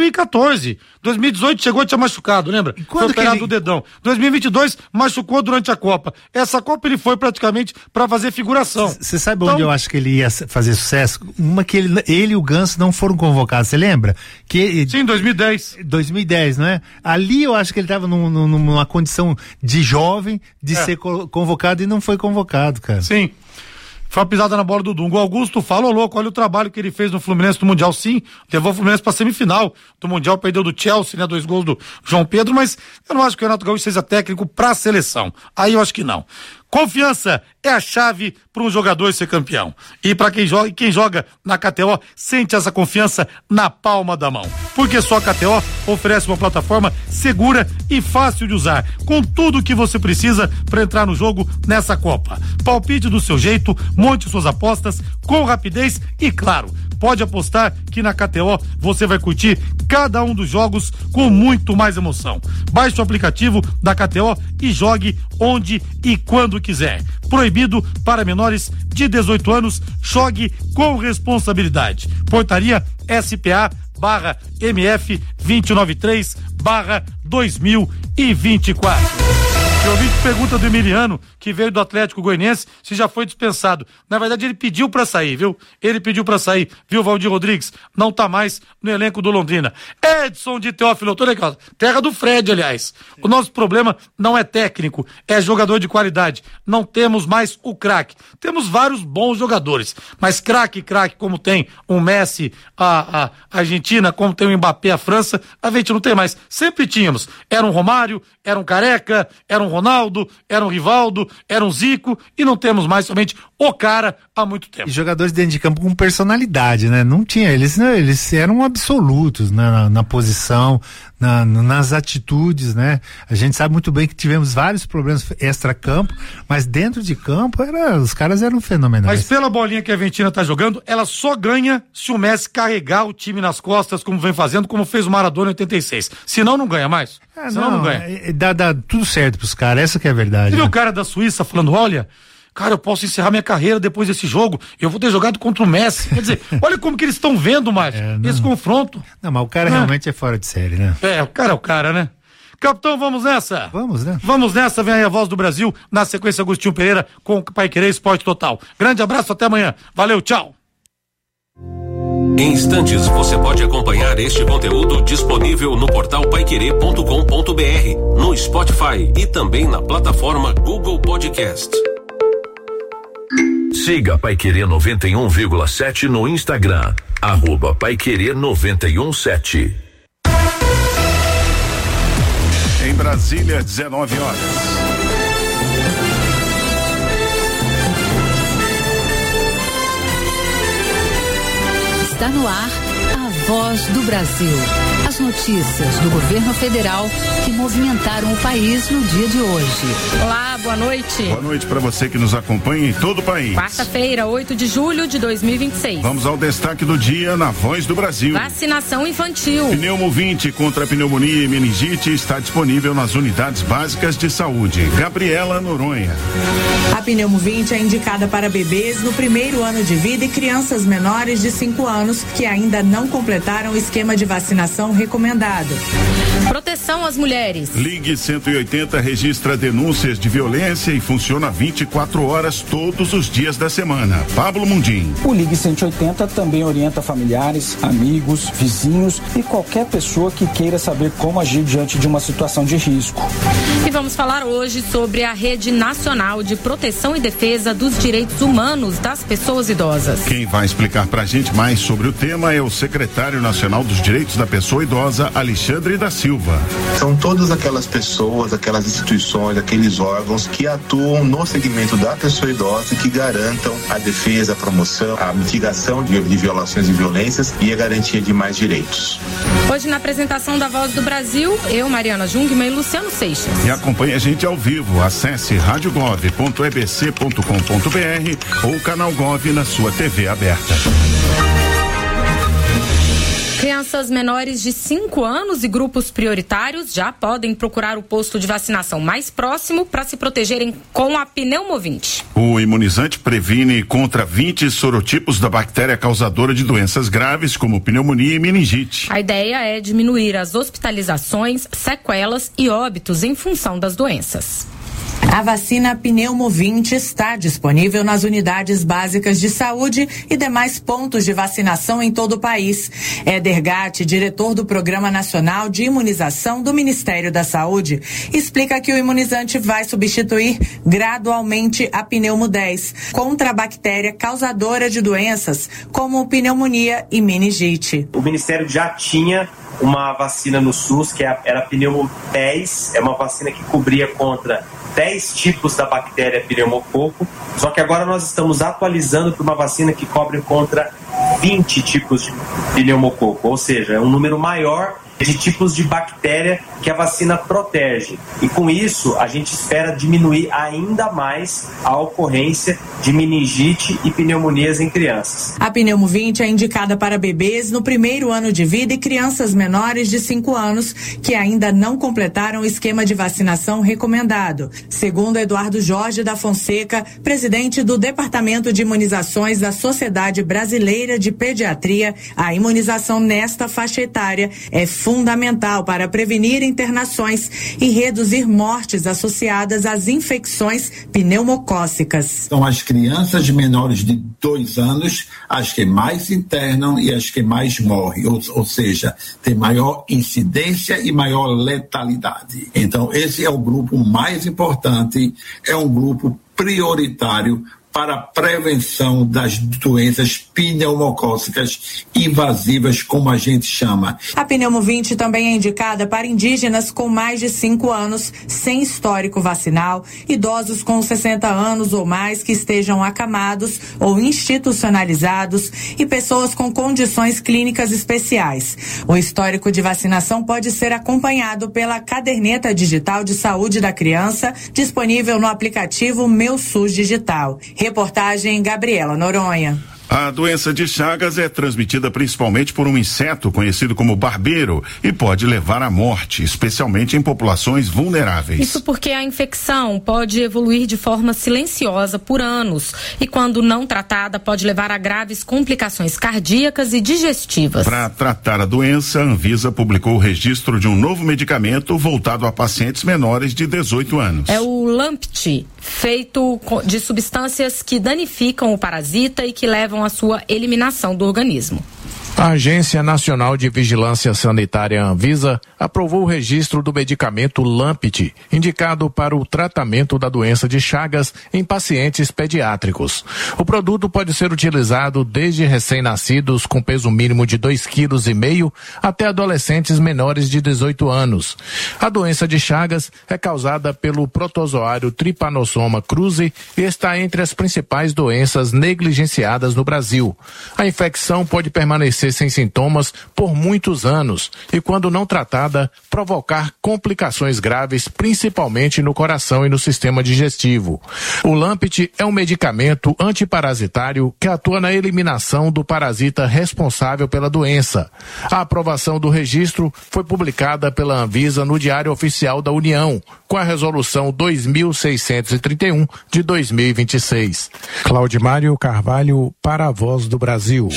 2014. 2018 chegou e tinha machucado, lembra? Foi operado o dedão. 2022 machucou durante a Copa. Essa Copa ele foi praticamente para fazer figuração. Você sabe onde eu acho que ele ia fazer sucesso? Uma que ele e o Ganso não foram convocados, você lembra? Sim, 2010. 2010, não é? Ali eu acho que ele estava numa condição de jovem, de ser convocado, e não foi convocado, cara. Sim. Foi uma pisada na bola do Dunga. O Augusto falou louco, olha o trabalho que ele fez no Fluminense do Mundial, sim, levou o Fluminense pra semifinal do Mundial, perdeu do Chelsea, né, 2 gols do João Pedro, mas eu não acho que o Renato Gaúcho seja técnico pra seleção, aí eu acho que não. Confiança é a chave para um jogador ser campeão. E para quem joga na KTO, sente essa confiança na palma da mão. Porque só a KTO oferece uma plataforma segura e fácil de usar, com tudo o que você precisa para entrar no jogo nessa Copa. Palpite do seu jeito, monte suas apostas com rapidez e, claro, pode apostar que na KTO você vai curtir cada um dos jogos com muito mais emoção. Baixe o aplicativo da KTO e jogue onde e quando quiser. Proibido para menores de 18 anos, jogue com responsabilidade. Portaria SPA/MF 293/2024. O ouvinte pergunta do Emiliano, que veio do Atlético Goianiense, se já foi dispensado. Na verdade, ele pediu pra sair, viu? Ele pediu pra sair, viu, Valdir Rodrigues? Não tá mais no elenco do Londrina. Edson de Teófilo, tô legal. Terra do Fred, aliás. O nosso problema não é técnico, é jogador de qualidade. Não temos mais o craque. Temos vários bons jogadores, mas craque, como tem o Messi, a Argentina, como tem o Mbappé, a França, a gente não tem mais. Sempre tínhamos. Era um Romário, era um Careca, era um Ronaldo, era um Rivaldo, era um Zico, e não temos mais somente o cara há muito tempo. E jogadores dentro de campo com personalidade, né? Não tinha, eles eram absolutos, né? Na posição, nas atitudes, né? A gente sabe muito bem que tivemos vários problemas extra-campo, mas dentro de campo os caras eram fenomenais. Mas pela bolinha que a Argentina tá jogando, ela só ganha se o Messi carregar o time nas costas, como vem fazendo, como fez o Maradona em 86. Senão não ganha mais. Senão não ganha. Dá tudo certo pros caras, essa que é a verdade. Você viu o cara da Suíça falando, olha, cara, eu posso encerrar minha carreira depois desse jogo, eu vou ter jogado contra o Messi. Quer dizer, olha como que eles estão vendo, Márcio, esse confronto. Não, mas o cara realmente é fora de série, né? O cara é o cara, né? Capitão, vamos nessa? Vamos, né? Vamos nessa, vem aí a Voz do Brasil, na sequência Agostinho Pereira com o Paiquerê Esporte Total. Grande abraço, até amanhã. Valeu, tchau. Em instantes, você pode acompanhar este conteúdo disponível no portal paiquerê.com.br, no Spotify e também na plataforma Google Podcast. Siga Paiquerê 91,7 no Instagram, @Paiquerê 91,7. Em Brasília, 19 horas. Está no ar a Voz do Brasil. As notícias do governo federal que movimentaram o país no dia de hoje. Olá, boa noite. Boa noite para você que nos acompanha em todo o país. Quarta-feira, 8 de julho de 2026. Vamos ao destaque do dia na Voz do Brasil. Vacinação infantil. Pneumo 20 contra pneumonia e meningite está disponível nas unidades básicas de saúde. Gabriela Noronha. A Pneumo 20 é indicada para bebês no primeiro ano de vida e crianças menores de 5 anos que ainda não completaram o esquema de vacinação recomendado. Proteção às mulheres. Ligue 180 registra denúncias de violência e funciona 24 horas todos os dias da semana. Pablo Mundim. O Ligue 180 também orienta familiares, amigos, vizinhos e qualquer pessoa que queira saber como agir diante de uma situação de risco. E vamos falar hoje sobre a Rede Nacional de Proteção e Defesa dos Direitos Humanos das Pessoas Idosas. Quem vai explicar pra gente mais sobre o tema é o secretário nacional dos Direitos da Pessoa Idosa, Alexandre da Silva. São todas aquelas pessoas, aquelas instituições, aqueles órgãos que atuam no segmento da pessoa idosa e que garantam a defesa, a promoção, a mitigação de violações e violências e a garantia de mais direitos. Hoje na apresentação da Voz do Brasil, eu, Mariana Jungmann e Luciano Seixas. E acompanhe a gente ao vivo. Acesse radiogov.ebc.com.br ou canal Gov na sua TV aberta. Crianças menores de 5 anos e grupos prioritários já podem procurar o posto de vacinação mais próximo para se protegerem com a Pneumo 20. O imunizante previne contra 20 sorotipos da bactéria causadora de doenças graves como pneumonia e meningite. A ideia é diminuir as hospitalizações, sequelas e óbitos em função das doenças. A vacina Pneumo 20 está disponível nas unidades básicas de saúde e demais pontos de vacinação em todo o país. Éder Gatti, diretor do Programa Nacional de Imunização do Ministério da Saúde, explica que o imunizante vai substituir gradualmente a Pneumo 10 contra a bactéria causadora de doenças como pneumonia e meningite. O Ministério já tinha uma vacina no SUS, que era a Pneumo 10, é uma vacina que cobria contra 10 tipos da bactéria pneumococo, só que agora nós estamos atualizando para uma vacina que cobre contra 20 tipos de pneumococo, ou seja, é um número maior de tipos de bactéria que a vacina protege. E com isso, a gente espera diminuir ainda mais a ocorrência de meningite e pneumonias em crianças. A Pneumo 20 é indicada para bebês no primeiro ano de vida e crianças menores de 5 anos que ainda não completaram o esquema de vacinação recomendado. Segundo Eduardo Jorge da Fonseca, presidente do Departamento de Imunizações da Sociedade Brasileira de Pediatria, a imunização nesta faixa etária é fundamental para prevenir internações e reduzir mortes associadas às infecções pneumocócicas. São as crianças menores de 2 anos as que mais internam e as que mais morrem, ou seja, tem maior incidência e maior letalidade. Então, esse é o grupo mais importante, é um grupo prioritário para a prevenção das doenças pneumocócicas invasivas, como a gente chama. A Pneumo 20 também é indicada para indígenas com mais de 5 anos, sem histórico vacinal, idosos com 60 anos ou mais que estejam acamados ou institucionalizados e pessoas com condições clínicas especiais. O histórico de vacinação pode ser acompanhado pela caderneta digital de saúde da criança, disponível no aplicativo Meu SUS Digital. Reportagem Gabriela Noronha. A doença de Chagas é transmitida principalmente por um inseto conhecido como barbeiro e pode levar à morte, especialmente em populações vulneráveis. Isso porque a infecção pode evoluir de forma silenciosa por anos e, quando não tratada, pode levar a graves complicações cardíacas e digestivas. Para tratar a doença, a Anvisa publicou o registro de um novo medicamento voltado a pacientes menores de 18 anos. É o Lampt, feito de substâncias que danificam o parasita e que levam a sua eliminação do organismo. A Agência Nacional de Vigilância Sanitária Anvisa aprovou o registro do medicamento Lampt, indicado para o tratamento da doença de Chagas em pacientes pediátricos. O produto pode ser utilizado desde recém-nascidos com peso mínimo de 2,5 kg até adolescentes menores de 18 anos. A doença de Chagas é causada pelo protozoário Trypanosoma cruzi e está entre as principais doenças negligenciadas no Brasil. A infecção pode permanecer sem sintomas por muitos anos e, quando não tratada, provocar complicações graves, principalmente no coração e no sistema digestivo. O Lampt é um medicamento antiparasitário que atua na eliminação do parasita responsável pela doença. A aprovação do registro foi publicada pela Anvisa no Diário Oficial da União, com a resolução 2631 de 2026. Claudimário Carvalho, para a Voz do Brasil.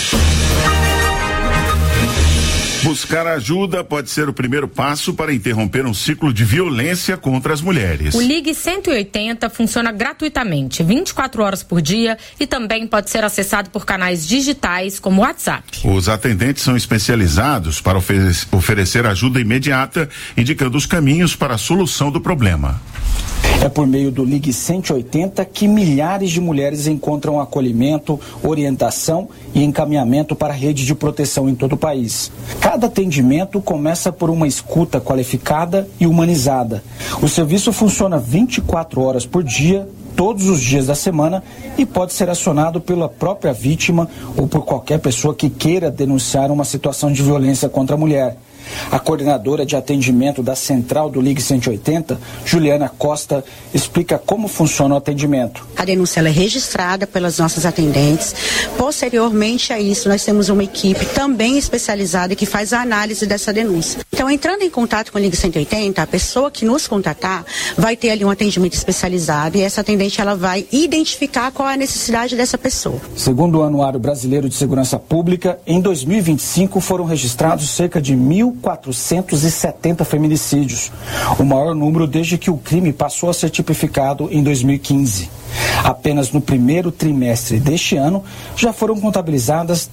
Buscar ajuda pode ser o primeiro passo para interromper um ciclo de violência contra as mulheres. O Ligue 180 funciona gratuitamente, 24 horas por dia, e também pode ser acessado por canais digitais como o WhatsApp. Os atendentes são especializados para oferecer ajuda imediata, indicando os caminhos para a solução do problema. É por meio do Ligue 180 que milhares de mulheres encontram acolhimento, orientação e encaminhamento para a rede de proteção em todo o país. Cada atendimento começa por uma escuta qualificada e humanizada. O serviço funciona 24 horas por dia, todos os dias da semana, e pode ser acionado pela própria vítima ou por qualquer pessoa que queira denunciar uma situação de violência contra a mulher. A coordenadora de atendimento da Central do Ligue 180, Juliana Costa, explica como funciona o atendimento. A denúncia ela é registrada pelas nossas atendentes. Posteriormente a isso, nós temos uma equipe também especializada que faz a análise dessa denúncia. Então, entrando em contato com o Ligue 180, a pessoa que nos contatar vai ter ali um atendimento especializado e essa atendente ela vai identificar qual é a necessidade dessa pessoa. Segundo o Anuário Brasileiro de Segurança Pública, em 2025 foram registrados cerca de 1.470 feminicídios, o maior número desde que o crime passou a ser tipificado em 2015. Apenas no primeiro trimestre deste ano já foram contabilizadas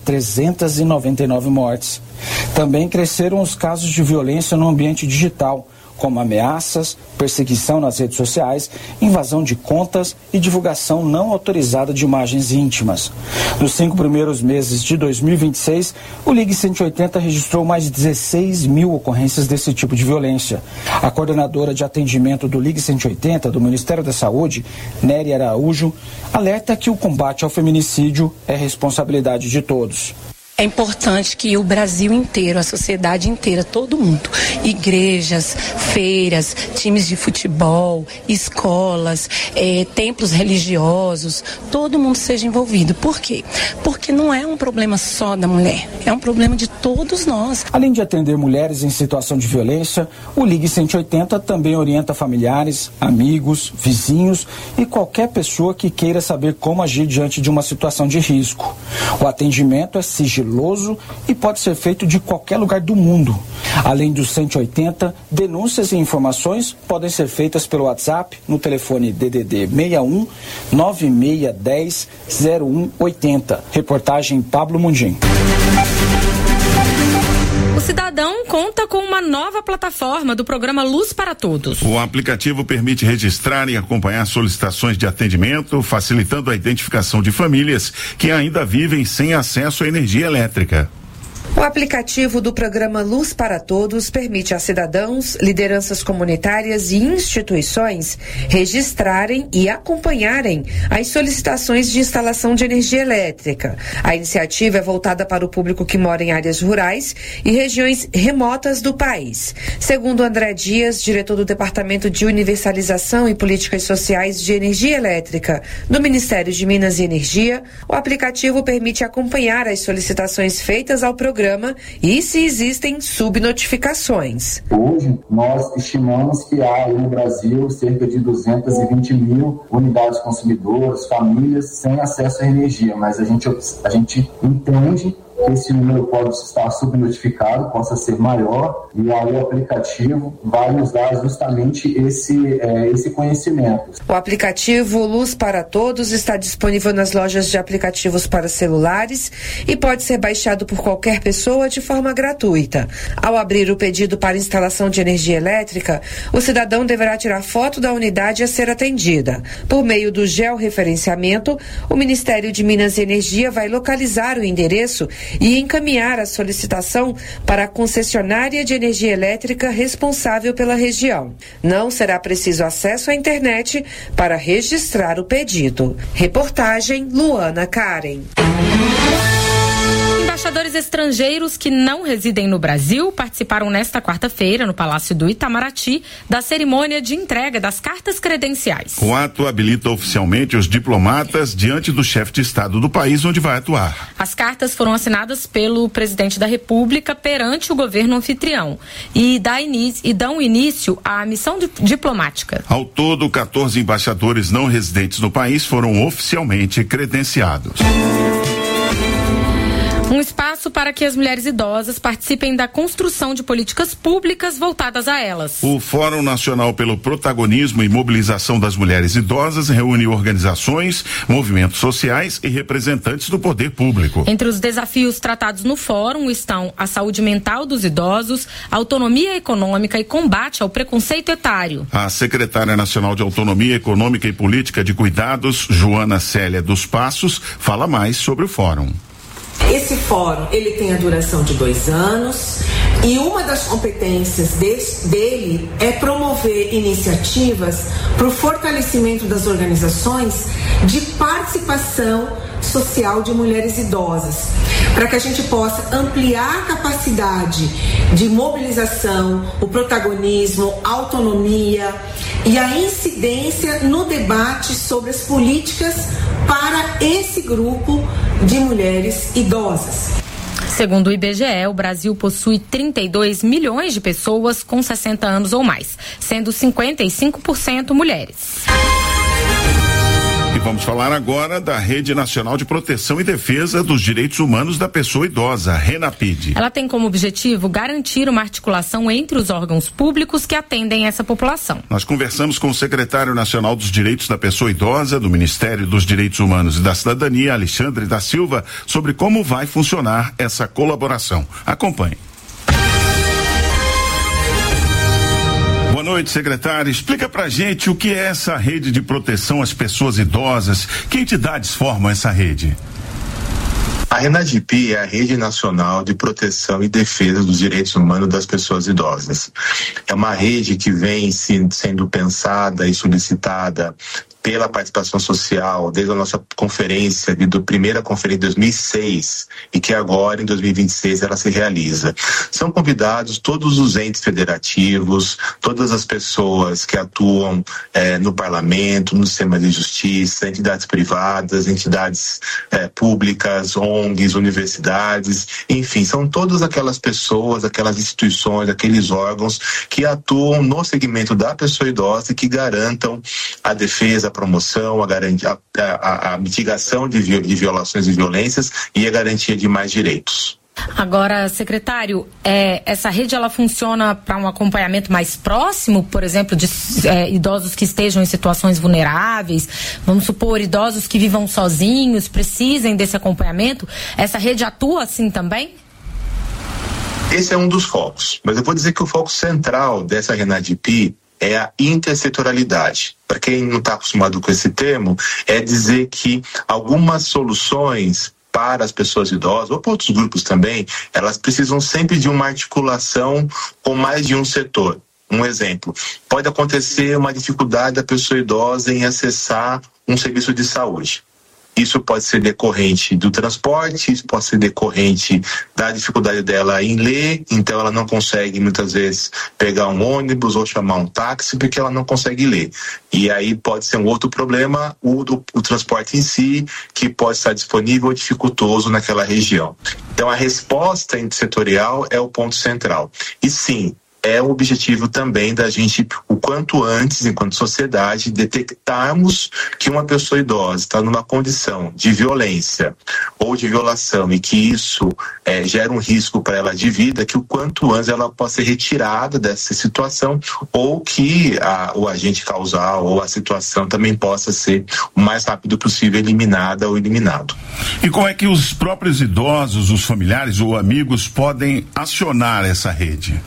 399 mortes. Também cresceram os casos de violência no ambiente digital, como ameaças, perseguição nas redes sociais, invasão de contas e divulgação não autorizada de imagens íntimas. Nos 5 primeiros meses de 2026, o Ligue 180 registrou mais de 16 mil ocorrências desse tipo de violência. A coordenadora de atendimento do Ligue 180 do Ministério da Saúde, Nery Araújo, alerta que o combate ao feminicídio é responsabilidade de todos. É importante que o Brasil inteiro, a sociedade inteira, todo mundo, igrejas, feiras, times de futebol, escolas, templos religiosos, todo mundo seja envolvido. Por quê? Porque não é um problema só da mulher, é um problema de todos nós. Além de atender mulheres em situação de violência, o Ligue 180 também orienta familiares, amigos, vizinhos e qualquer pessoa que queira saber como agir diante de uma situação de risco. O atendimento é sigiloso e pode ser feito de qualquer lugar do mundo. Além do 180, denúncias e informações podem ser feitas pelo WhatsApp no telefone DDD 61 9610 0180. Reportagem Pablo Mundim. O cidadão conta com uma nova plataforma do programa Luz para Todos. O aplicativo permite registrar e acompanhar solicitações de atendimento, facilitando a identificação de famílias que ainda vivem sem acesso à energia elétrica. O aplicativo do programa Luz para Todos permite a cidadãos, lideranças comunitárias e instituições registrarem e acompanharem as solicitações de instalação de energia elétrica. A iniciativa é voltada para o público que mora em áreas rurais e regiões remotas do país. Segundo André Dias, diretor do Departamento de Universalização e Políticas Sociais de Energia Elétrica do Ministério de Minas e Energia, o aplicativo permite acompanhar as solicitações feitas ao programa e se existem subnotificações. Hoje, nós estimamos que há no Brasil cerca de 220 mil unidades consumidoras, famílias sem acesso à energia, mas a gente entende que esse número pode estar subnotificado, possa ser maior, e aí o aplicativo vai nos dar justamente esse conhecimento. O aplicativo Luz para Todos está disponível nas lojas de aplicativos para celulares e pode ser baixado por qualquer pessoa de forma gratuita. Ao abrir o pedido para instalação de energia elétrica, o cidadão deverá tirar foto da unidade a ser atendida. Por meio do georreferenciamento, o Ministério de Minas e Energia vai localizar o endereço e encaminhar a solicitação para a concessionária de energia elétrica responsável pela região. Não será preciso acesso à internet para registrar o pedido. Reportagem Luana Karen. Embaixadores estrangeiros que não residem no Brasil participaram nesta quarta-feira, no Palácio do Itamaraty, da cerimônia de entrega das cartas credenciais. O ato habilita oficialmente os diplomatas diante do chefe de Estado do país onde vai atuar. As cartas foram assinadas pelo presidente da República perante o governo anfitrião e dão início à missão diplomática. Ao todo, 14 embaixadores não residentes no país foram oficialmente credenciados. Um espaço para que as mulheres idosas participem da construção de políticas públicas voltadas a elas. O Fórum Nacional pelo Protagonismo e Mobilização das Mulheres Idosas reúne organizações, movimentos sociais e representantes do poder público. Entre os desafios tratados no fórum estão a saúde mental dos idosos, a autonomia econômica e combate ao preconceito etário. A secretária nacional de Autonomia Econômica e Política de Cuidados, Joana Célia dos Passos, fala mais sobre o fórum. Esse fórum, ele tem a duração de 2 anos e uma das competências dele é promover iniciativas para o fortalecimento das organizações de participação social de mulheres idosas, para que a gente possa ampliar a capacidade de mobilização, o protagonismo, a autonomia e a incidência no debate sobre as políticas para esse grupo de mulheres idosas. Segundo o IBGE, o Brasil possui 32 milhões de pessoas com 60 anos ou mais, sendo 55% mulheres. E vamos falar agora da Rede Nacional de Proteção e Defesa dos Direitos Humanos da Pessoa Idosa, RENAPID. Ela tem como objetivo garantir uma articulação entre os órgãos públicos que atendem essa população. Nós conversamos com o secretário nacional dos Direitos da Pessoa Idosa, do Ministério dos Direitos Humanos e da Cidadania, Alexandre da Silva, sobre como vai funcionar essa colaboração. Acompanhe. Boa noite, secretário. Explica pra gente o que é essa rede de proteção às pessoas idosas. Que entidades formam essa rede? A RENADIP é a Rede Nacional de Proteção e Defesa dos Direitos Humanos das Pessoas Idosas. É uma rede que vem sendo pensada e solicitada pela participação social, desde a nossa conferência, primeira conferência de 2006, e que agora, em 2026, ela se realiza. São convidados todos os entes federativos, todas as pessoas que atuam no parlamento, no sistema de justiça, entidades privadas, entidades públicas, ONGs, universidades, enfim, são todas aquelas pessoas, aquelas instituições, aqueles órgãos que atuam no segmento da pessoa idosa e que garantam a defesa, a promoção, a mitigação de violações e violências e a garantia de mais direitos. Agora, secretário, essa rede ela funciona para um acompanhamento mais próximo, por exemplo, de idosos que estejam em situações vulneráveis, vamos supor, idosos que vivam sozinhos, precisem desse acompanhamento. Essa rede atua assim também? Esse é um dos focos, mas eu vou dizer que o foco central dessa RENADIP é a intersetorialidade. Para quem não está acostumado com esse termo, é dizer que algumas soluções para as pessoas idosas, ou para outros grupos também, elas precisam sempre de uma articulação com mais de um setor. Um exemplo, pode acontecer uma dificuldade da pessoa idosa em acessar um serviço de saúde. Isso pode ser decorrente do transporte, isso pode ser decorrente da dificuldade dela em ler, então ela não consegue muitas vezes pegar um ônibus ou chamar um táxi porque ela não consegue ler. E aí pode ser um outro problema, o transporte em si, que pode estar disponível ou dificultoso naquela região. Então a resposta intersetorial é o ponto central. E sim, é o objetivo também da gente, o quanto antes, enquanto sociedade, detectarmos que uma pessoa idosa está numa condição de violência ou de violação e que isso gera um risco para ela de vida, que o quanto antes ela possa ser retirada dessa situação ou que o agente causal ou a situação também possa ser o mais rápido possível eliminada ou eliminado. E como é que os próprios idosos, os familiares ou amigos podem acionar essa rede?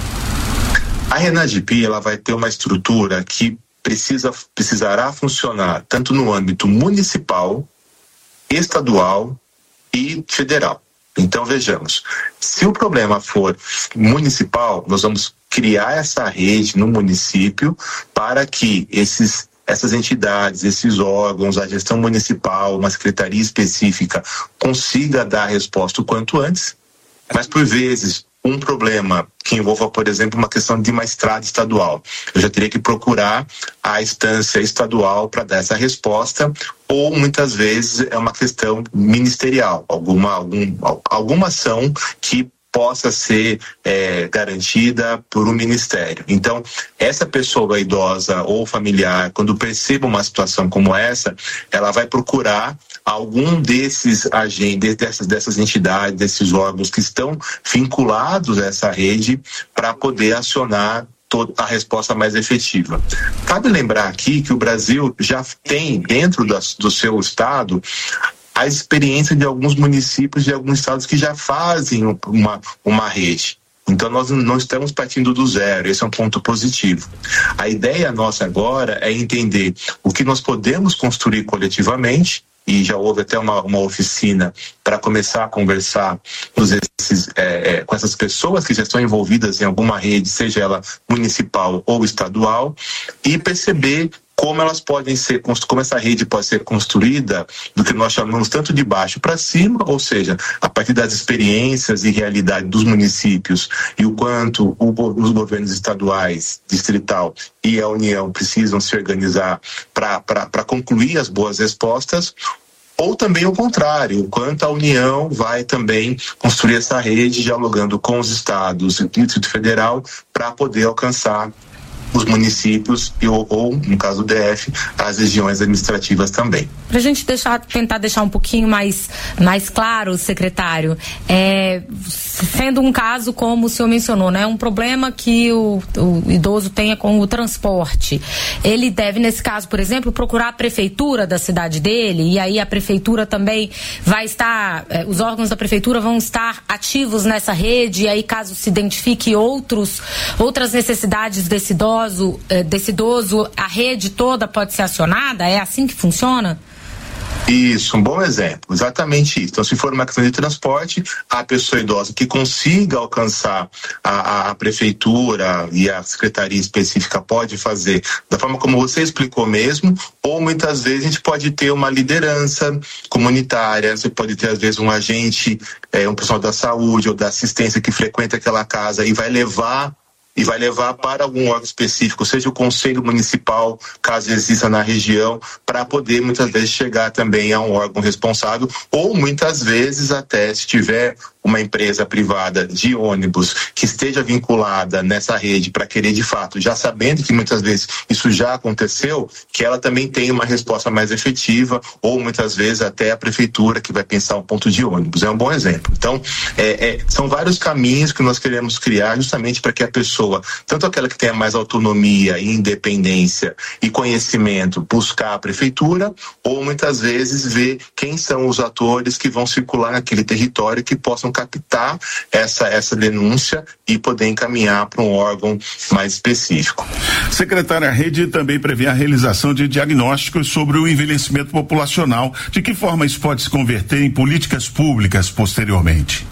A RENADIP ela vai ter uma estrutura que precisará funcionar tanto no âmbito municipal, estadual e federal. Então vejamos, se o problema for municipal, nós vamos criar essa rede no município para que essas entidades, esses órgãos, a gestão municipal, uma secretaria específica consiga dar a resposta o quanto antes, mas por vezes um problema que envolva, por exemplo, uma questão de uma estrada estadual. Eu já teria que procurar a instância estadual para dar essa resposta, ou muitas vezes é uma questão ministerial, alguma ação que possa ser garantida por um ministério. Então, essa pessoa idosa ou familiar, quando perceba uma situação como essa, ela vai procurar algum desses agentes, dessas entidades, desses órgãos que estão vinculados a essa rede para poder acionar a resposta mais efetiva. Cabe lembrar aqui que o Brasil já tem dentro do seu estado a experiência de alguns municípios e alguns estados que já fazem uma rede. Então nós não estamos partindo do zero, esse é um ponto positivo. A ideia nossa agora é entender o que nós podemos construir coletivamente, e já houve até uma oficina para começar a conversar com essas pessoas que já estão envolvidas em alguma rede, seja ela municipal ou estadual, e perceber como elas podem ser, como essa rede pode ser construída do que nós chamamos tanto de baixo para cima, ou seja, a partir das experiências e realidade dos municípios e o quanto os governos estaduais, distrital e a União precisam se organizar para concluir as boas respostas, ou também o contrário, o quanto a União vai também construir essa rede dialogando com os estados e o Distrito Federal para poder alcançar os municípios ou, no caso do DF, as regiões administrativas também. Para a gente tentar deixar um pouquinho mais claro, secretário, sendo um caso como o senhor mencionou, né, um problema que o idoso tenha com o transporte, ele deve, nesse caso, por exemplo, procurar a prefeitura da cidade dele, e aí a prefeitura também vai estar, os órgãos da prefeitura vão estar ativos nessa rede, e aí caso se identifique outras necessidades desse idoso, a rede toda pode ser acionada? É assim que funciona? Isso, um bom exemplo, exatamente isso. Então, se for uma questão de transporte, a pessoa idosa que consiga alcançar a prefeitura e a secretaria específica pode fazer da forma como você explicou mesmo, ou muitas vezes a gente pode ter uma liderança comunitária, você pode ter às vezes um agente, um pessoal da saúde ou da assistência que frequenta aquela casa e vai levar para algum órgão específico, seja o conselho municipal, caso exista na região, para poder muitas vezes chegar também a um órgão responsável, ou muitas vezes até se tiver uma empresa privada de ônibus que esteja vinculada nessa rede para querer de fato, já sabendo que muitas vezes isso já aconteceu, que ela também tenha uma resposta mais efetiva, ou muitas vezes até a prefeitura que vai pensar um ponto de ônibus. É um bom exemplo. Então, são vários caminhos que nós queremos criar justamente para que a pessoa, tanto aquela que tenha mais autonomia, independência e conhecimento, buscar a prefeitura, ou muitas vezes ver quem são os atores que vão circular naquele território que possam captar essa denúncia e poder encaminhar para um órgão mais específico. Secretária, a rede também prevê a realização de diagnósticos sobre o envelhecimento populacional. De que forma isso pode se converter em políticas públicas posteriormente?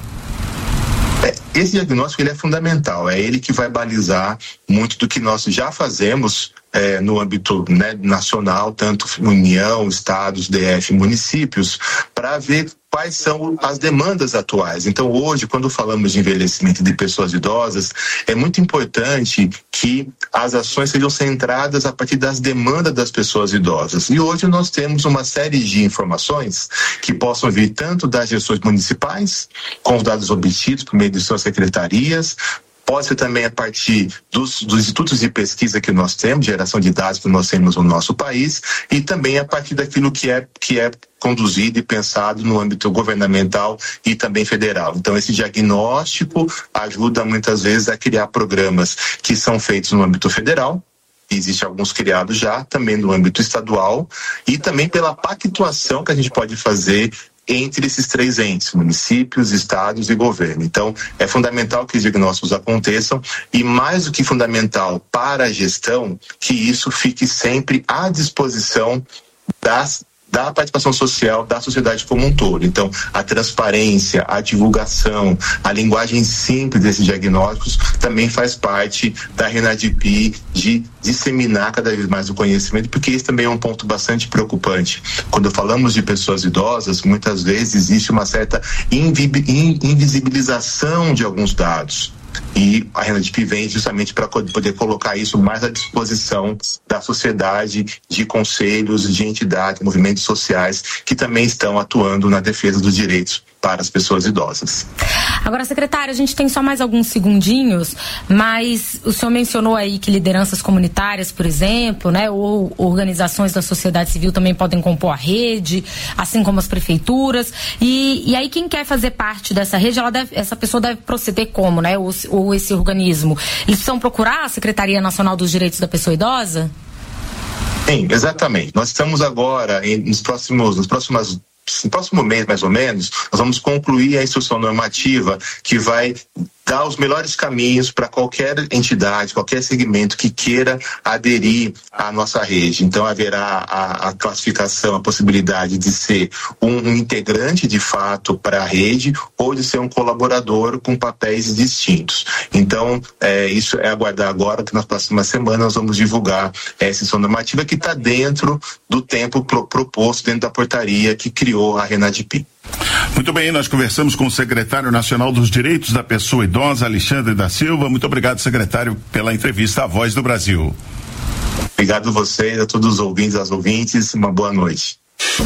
Esse diagnóstico ele é fundamental, é ele que vai balizar muito do que nós já fazemos no âmbito nacional, tanto União, estados, DF, municípios, para ver quais são as demandas atuais. Então, hoje, quando falamos de envelhecimento de pessoas idosas, é muito importante que as ações sejam centradas a partir das demandas das pessoas idosas. E hoje nós temos uma série de informações que possam vir tanto das gestões municipais, com os dados obtidos por meio de suas secretarias, pode ser também a partir dos institutos de pesquisa que nós temos, geração de dados que nós temos no nosso país, e também a partir daquilo que é conduzido e pensado no âmbito governamental e também federal. Então, esse diagnóstico ajuda muitas vezes a criar programas que são feitos no âmbito federal. Existem alguns criados já, também no âmbito estadual, e também pela pactuação que a gente pode fazer entre esses três entes, municípios, estados e governo. Então, é fundamental que os diagnósticos aconteçam e, mais do que fundamental para a gestão, que isso fique sempre à disposição da participação social da sociedade como um todo. Então, a transparência, a divulgação, a linguagem simples desses diagnósticos também faz parte da Renadip de disseminar cada vez mais o conhecimento, porque esse também é um ponto bastante preocupante. Quando falamos de pessoas idosas, muitas vezes existe uma certa invisibilização de alguns dados. E a Renadip vem justamente para poder colocar isso mais à disposição da sociedade, de conselhos, de entidades, movimentos sociais que também estão atuando na defesa dos direitos para as pessoas idosas. Agora, secretária, a gente tem só mais alguns segundinhos, mas o senhor mencionou aí que lideranças comunitárias, por exemplo, ou organizações da sociedade civil também podem compor a rede, assim como as prefeituras, e aí quem quer fazer parte dessa rede, essa pessoa deve proceder como, ou esse organismo? Eles precisam procurar a Secretaria Nacional dos Direitos da Pessoa Idosa? Sim, exatamente. Nós estamos agora, no próximo mês, mais ou menos, nós vamos concluir a instrução normativa que vai dar os melhores caminhos para qualquer entidade, qualquer segmento que queira aderir à nossa rede. Então, haverá a classificação, a possibilidade de ser um integrante de fato para a rede ou de ser um colaborador com papéis distintos. Então, isso é aguardar agora, que nas próximas semanas nós vamos divulgar essa instrução normativa que está dentro do tempo proposto, dentro da portaria que criou a Renadip. Muito bem, nós conversamos com o secretário nacional dos Direitos da Pessoa Idosa, Alexandre da Silva. Muito obrigado, secretário, pela entrevista à Voz do Brasil. Obrigado a vocês, a todos os ouvintes, as ouvintes, uma boa noite.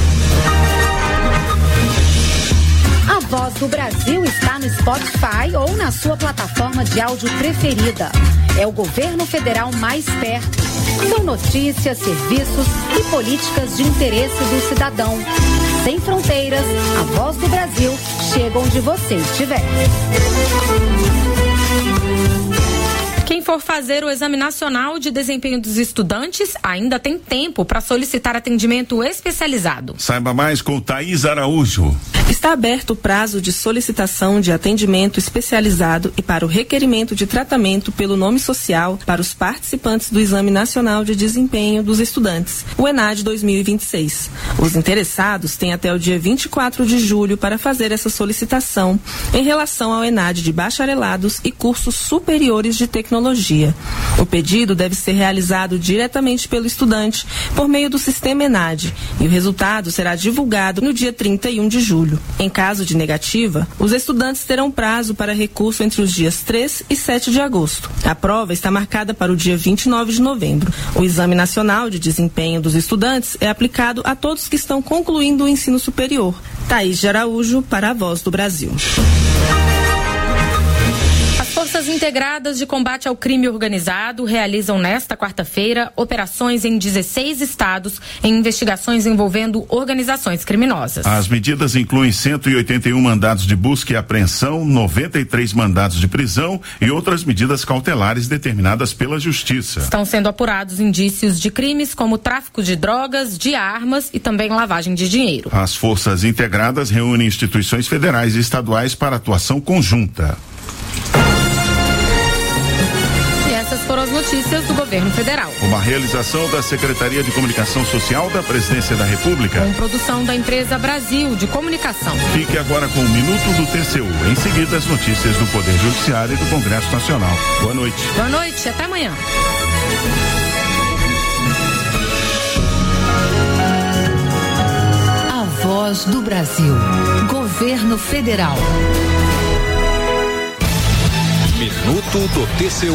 A Voz do Brasil está no Spotify ou na sua plataforma de áudio preferida. É o governo federal mais perto. São notícias, serviços e políticas de interesse do cidadão. Sem fronteiras, a Voz do Brasil chega onde você estiver. Quem for fazer o Exame Nacional de Desempenho dos Estudantes ainda tem tempo para solicitar atendimento especializado. Saiba mais com Thaís Araújo. Está aberto o prazo de solicitação de atendimento especializado e para o requerimento de tratamento pelo nome social para os participantes do Exame Nacional de Desempenho dos Estudantes, o ENAD 2026. Os interessados têm até o dia 24 de julho para fazer essa solicitação em relação ao ENAD de bacharelados e cursos superiores de tecnologia. O pedido deve ser realizado diretamente pelo estudante por meio do sistema ENAD e o resultado será divulgado no dia 31 de julho. Em caso de negativa, os estudantes terão prazo para recurso entre os dias 3 e 7 de agosto. A prova está marcada para o dia 29 de novembro. O Exame Nacional de Desempenho dos Estudantes é aplicado a todos que estão concluindo o ensino superior. Thaís de Araújo, para a Voz do Brasil. Forças Integradas de Combate ao Crime Organizado realizam nesta quarta-feira operações em 16 estados em investigações envolvendo organizações criminosas. As medidas incluem 181 mandados de busca e apreensão, 93 mandados de prisão e outras medidas cautelares determinadas pela Justiça. Estão sendo apurados indícios de crimes como tráfico de drogas, de armas e também lavagem de dinheiro. As Forças Integradas reúnem instituições federais e estaduais para atuação conjunta. Essas foram as notícias do governo federal. Uma realização da Secretaria de Comunicação Social da Presidência da República. Com produção da empresa Brasil de Comunicação. Fique agora com o Minuto do TCU. Em seguida, as notícias do Poder Judiciário e do Congresso Nacional. Boa noite. Boa noite, até amanhã. A Voz do Brasil. Governo Federal. Minuto do TCU.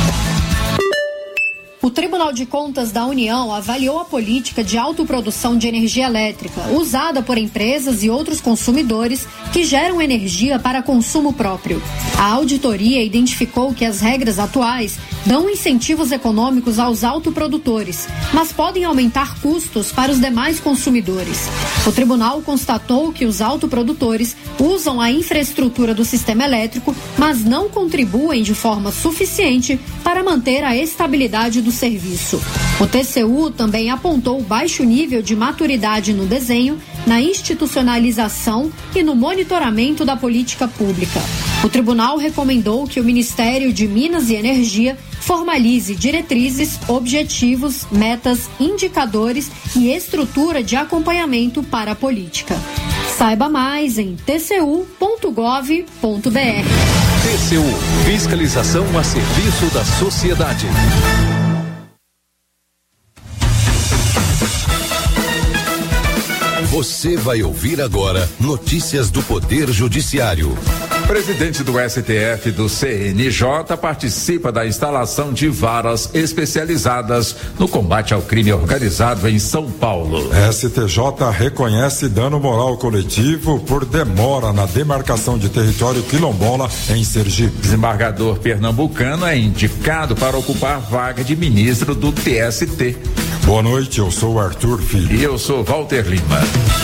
O Tribunal de Contas da União avaliou a política de autoprodução de energia elétrica usada por empresas e outros consumidores que geram energia para consumo próprio. A auditoria identificou que as regras atuais dão incentivos econômicos aos autoprodutores, mas podem aumentar custos para os demais consumidores. O tribunal constatou que os autoprodutores usam a infraestrutura do sistema elétrico, mas não contribuem de forma suficiente para manter a estabilidade do serviço. O TCU também apontou baixo nível de maturidade no desenho, na institucionalização e no monitoramento da política pública. O tribunal recomendou que o Ministério de Minas e Energia formalize diretrizes, objetivos, metas, indicadores e estrutura de acompanhamento para a política. Saiba mais em tcu.gov.br. TCU, fiscalização a serviço da sociedade. Você vai ouvir agora notícias do Poder Judiciário. Presidente do STF do CNJ participa da instalação de varas especializadas no combate ao crime organizado em São Paulo. STJ reconhece dano moral coletivo por demora na demarcação de território quilombola em Sergipe. Desembargador pernambucano é indicado para ocupar vaga de ministro do TST. Boa noite, eu sou Arthur Filho. E eu sou Walter Lima.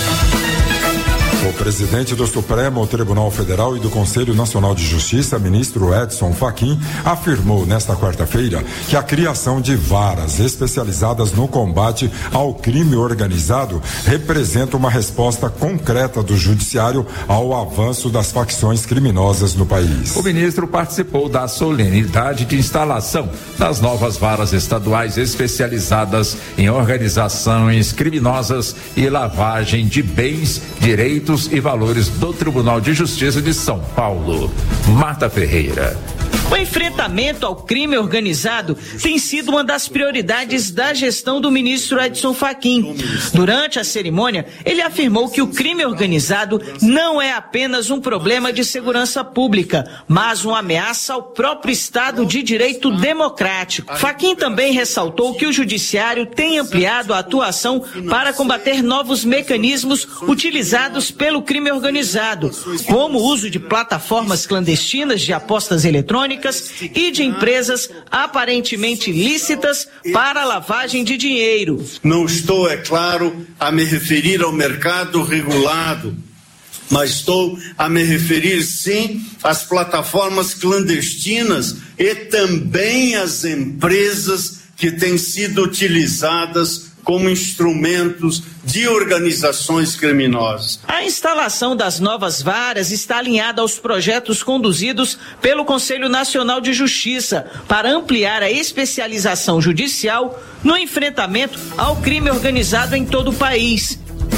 O presidente do Supremo Tribunal Federal e do Conselho Nacional de Justiça, ministro Edson Fachin, afirmou nesta quarta-feira que a criação de varas especializadas no combate ao crime organizado representa uma resposta concreta do judiciário ao avanço das facções criminosas no país. O ministro participou da solenidade de instalação das novas varas estaduais especializadas em organizações criminosas e lavagem de bens, direitos e valores do Tribunal de Justiça de São Paulo. Marta Ferreira. O enfrentamento ao crime organizado tem sido uma das prioridades da gestão do ministro Edson Fachin. Durante a cerimônia, ele afirmou que o crime organizado não é apenas um problema de segurança pública, mas uma ameaça ao próprio Estado de Direito democrático. Fachin também ressaltou que o judiciário tem ampliado a atuação para combater novos mecanismos utilizados pelo crime organizado, como o uso de plataformas clandestinas de apostas eletrônicas e de empresas aparentemente lícitas para lavagem de dinheiro. Não estou, é claro, a me referir ao mercado regulado, mas estou a me referir, sim, às plataformas clandestinas e também às empresas que têm sido utilizadas como instrumentos de organizações criminosas. A instalação das novas varas está alinhada aos projetos conduzidos pelo Conselho Nacional de Justiça para ampliar a especialização judicial no enfrentamento ao crime organizado em todo o país.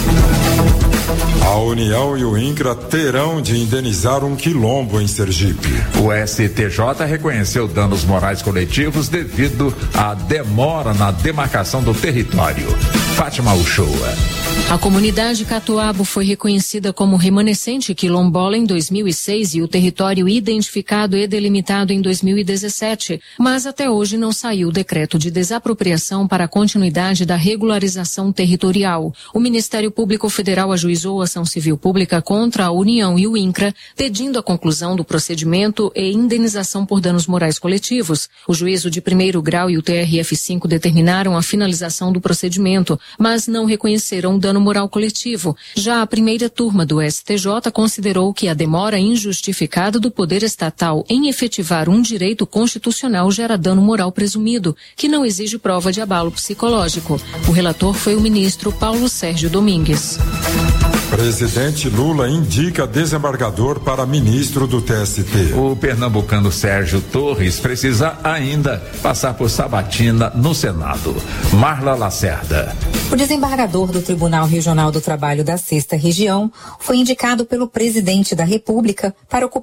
A União e o INCRA terão de indenizar um quilombo em Sergipe. O STJ reconheceu danos morais coletivos devido à demora na demarcação do território. Fátima Uchoa. A comunidade Catuabo foi reconhecida como remanescente quilombola em 2006 e o território identificado e delimitado em 2017, mas até hoje não saiu o decreto de desapropriação para a continuidade da regularização territorial. O Ministério Público Federal ajuizou a ação civil pública contra a União e o INCRA, pedindo a conclusão do procedimento e indenização por danos morais coletivos. O juízo de primeiro grau e o TRF5 determinaram a finalização do procedimento, mas não reconheceram dano moral coletivo. Já a primeira turma do STJ considerou que a demora injustificada do poder estatal em efetivar um direito constitucional gera dano moral presumido, que não exige prova de abalo psicológico. O relator foi o ministro Paulo Sérgio Domingues. Presidente Lula indica desembargador para ministro do TST. O pernambucano Sérgio Torres precisa ainda passar por sabatina no Senado. Marla Lacerda. O desembargador do Tribunal Regional do Trabalho da 6ª Região foi indicado pelo presidente da República para ocupar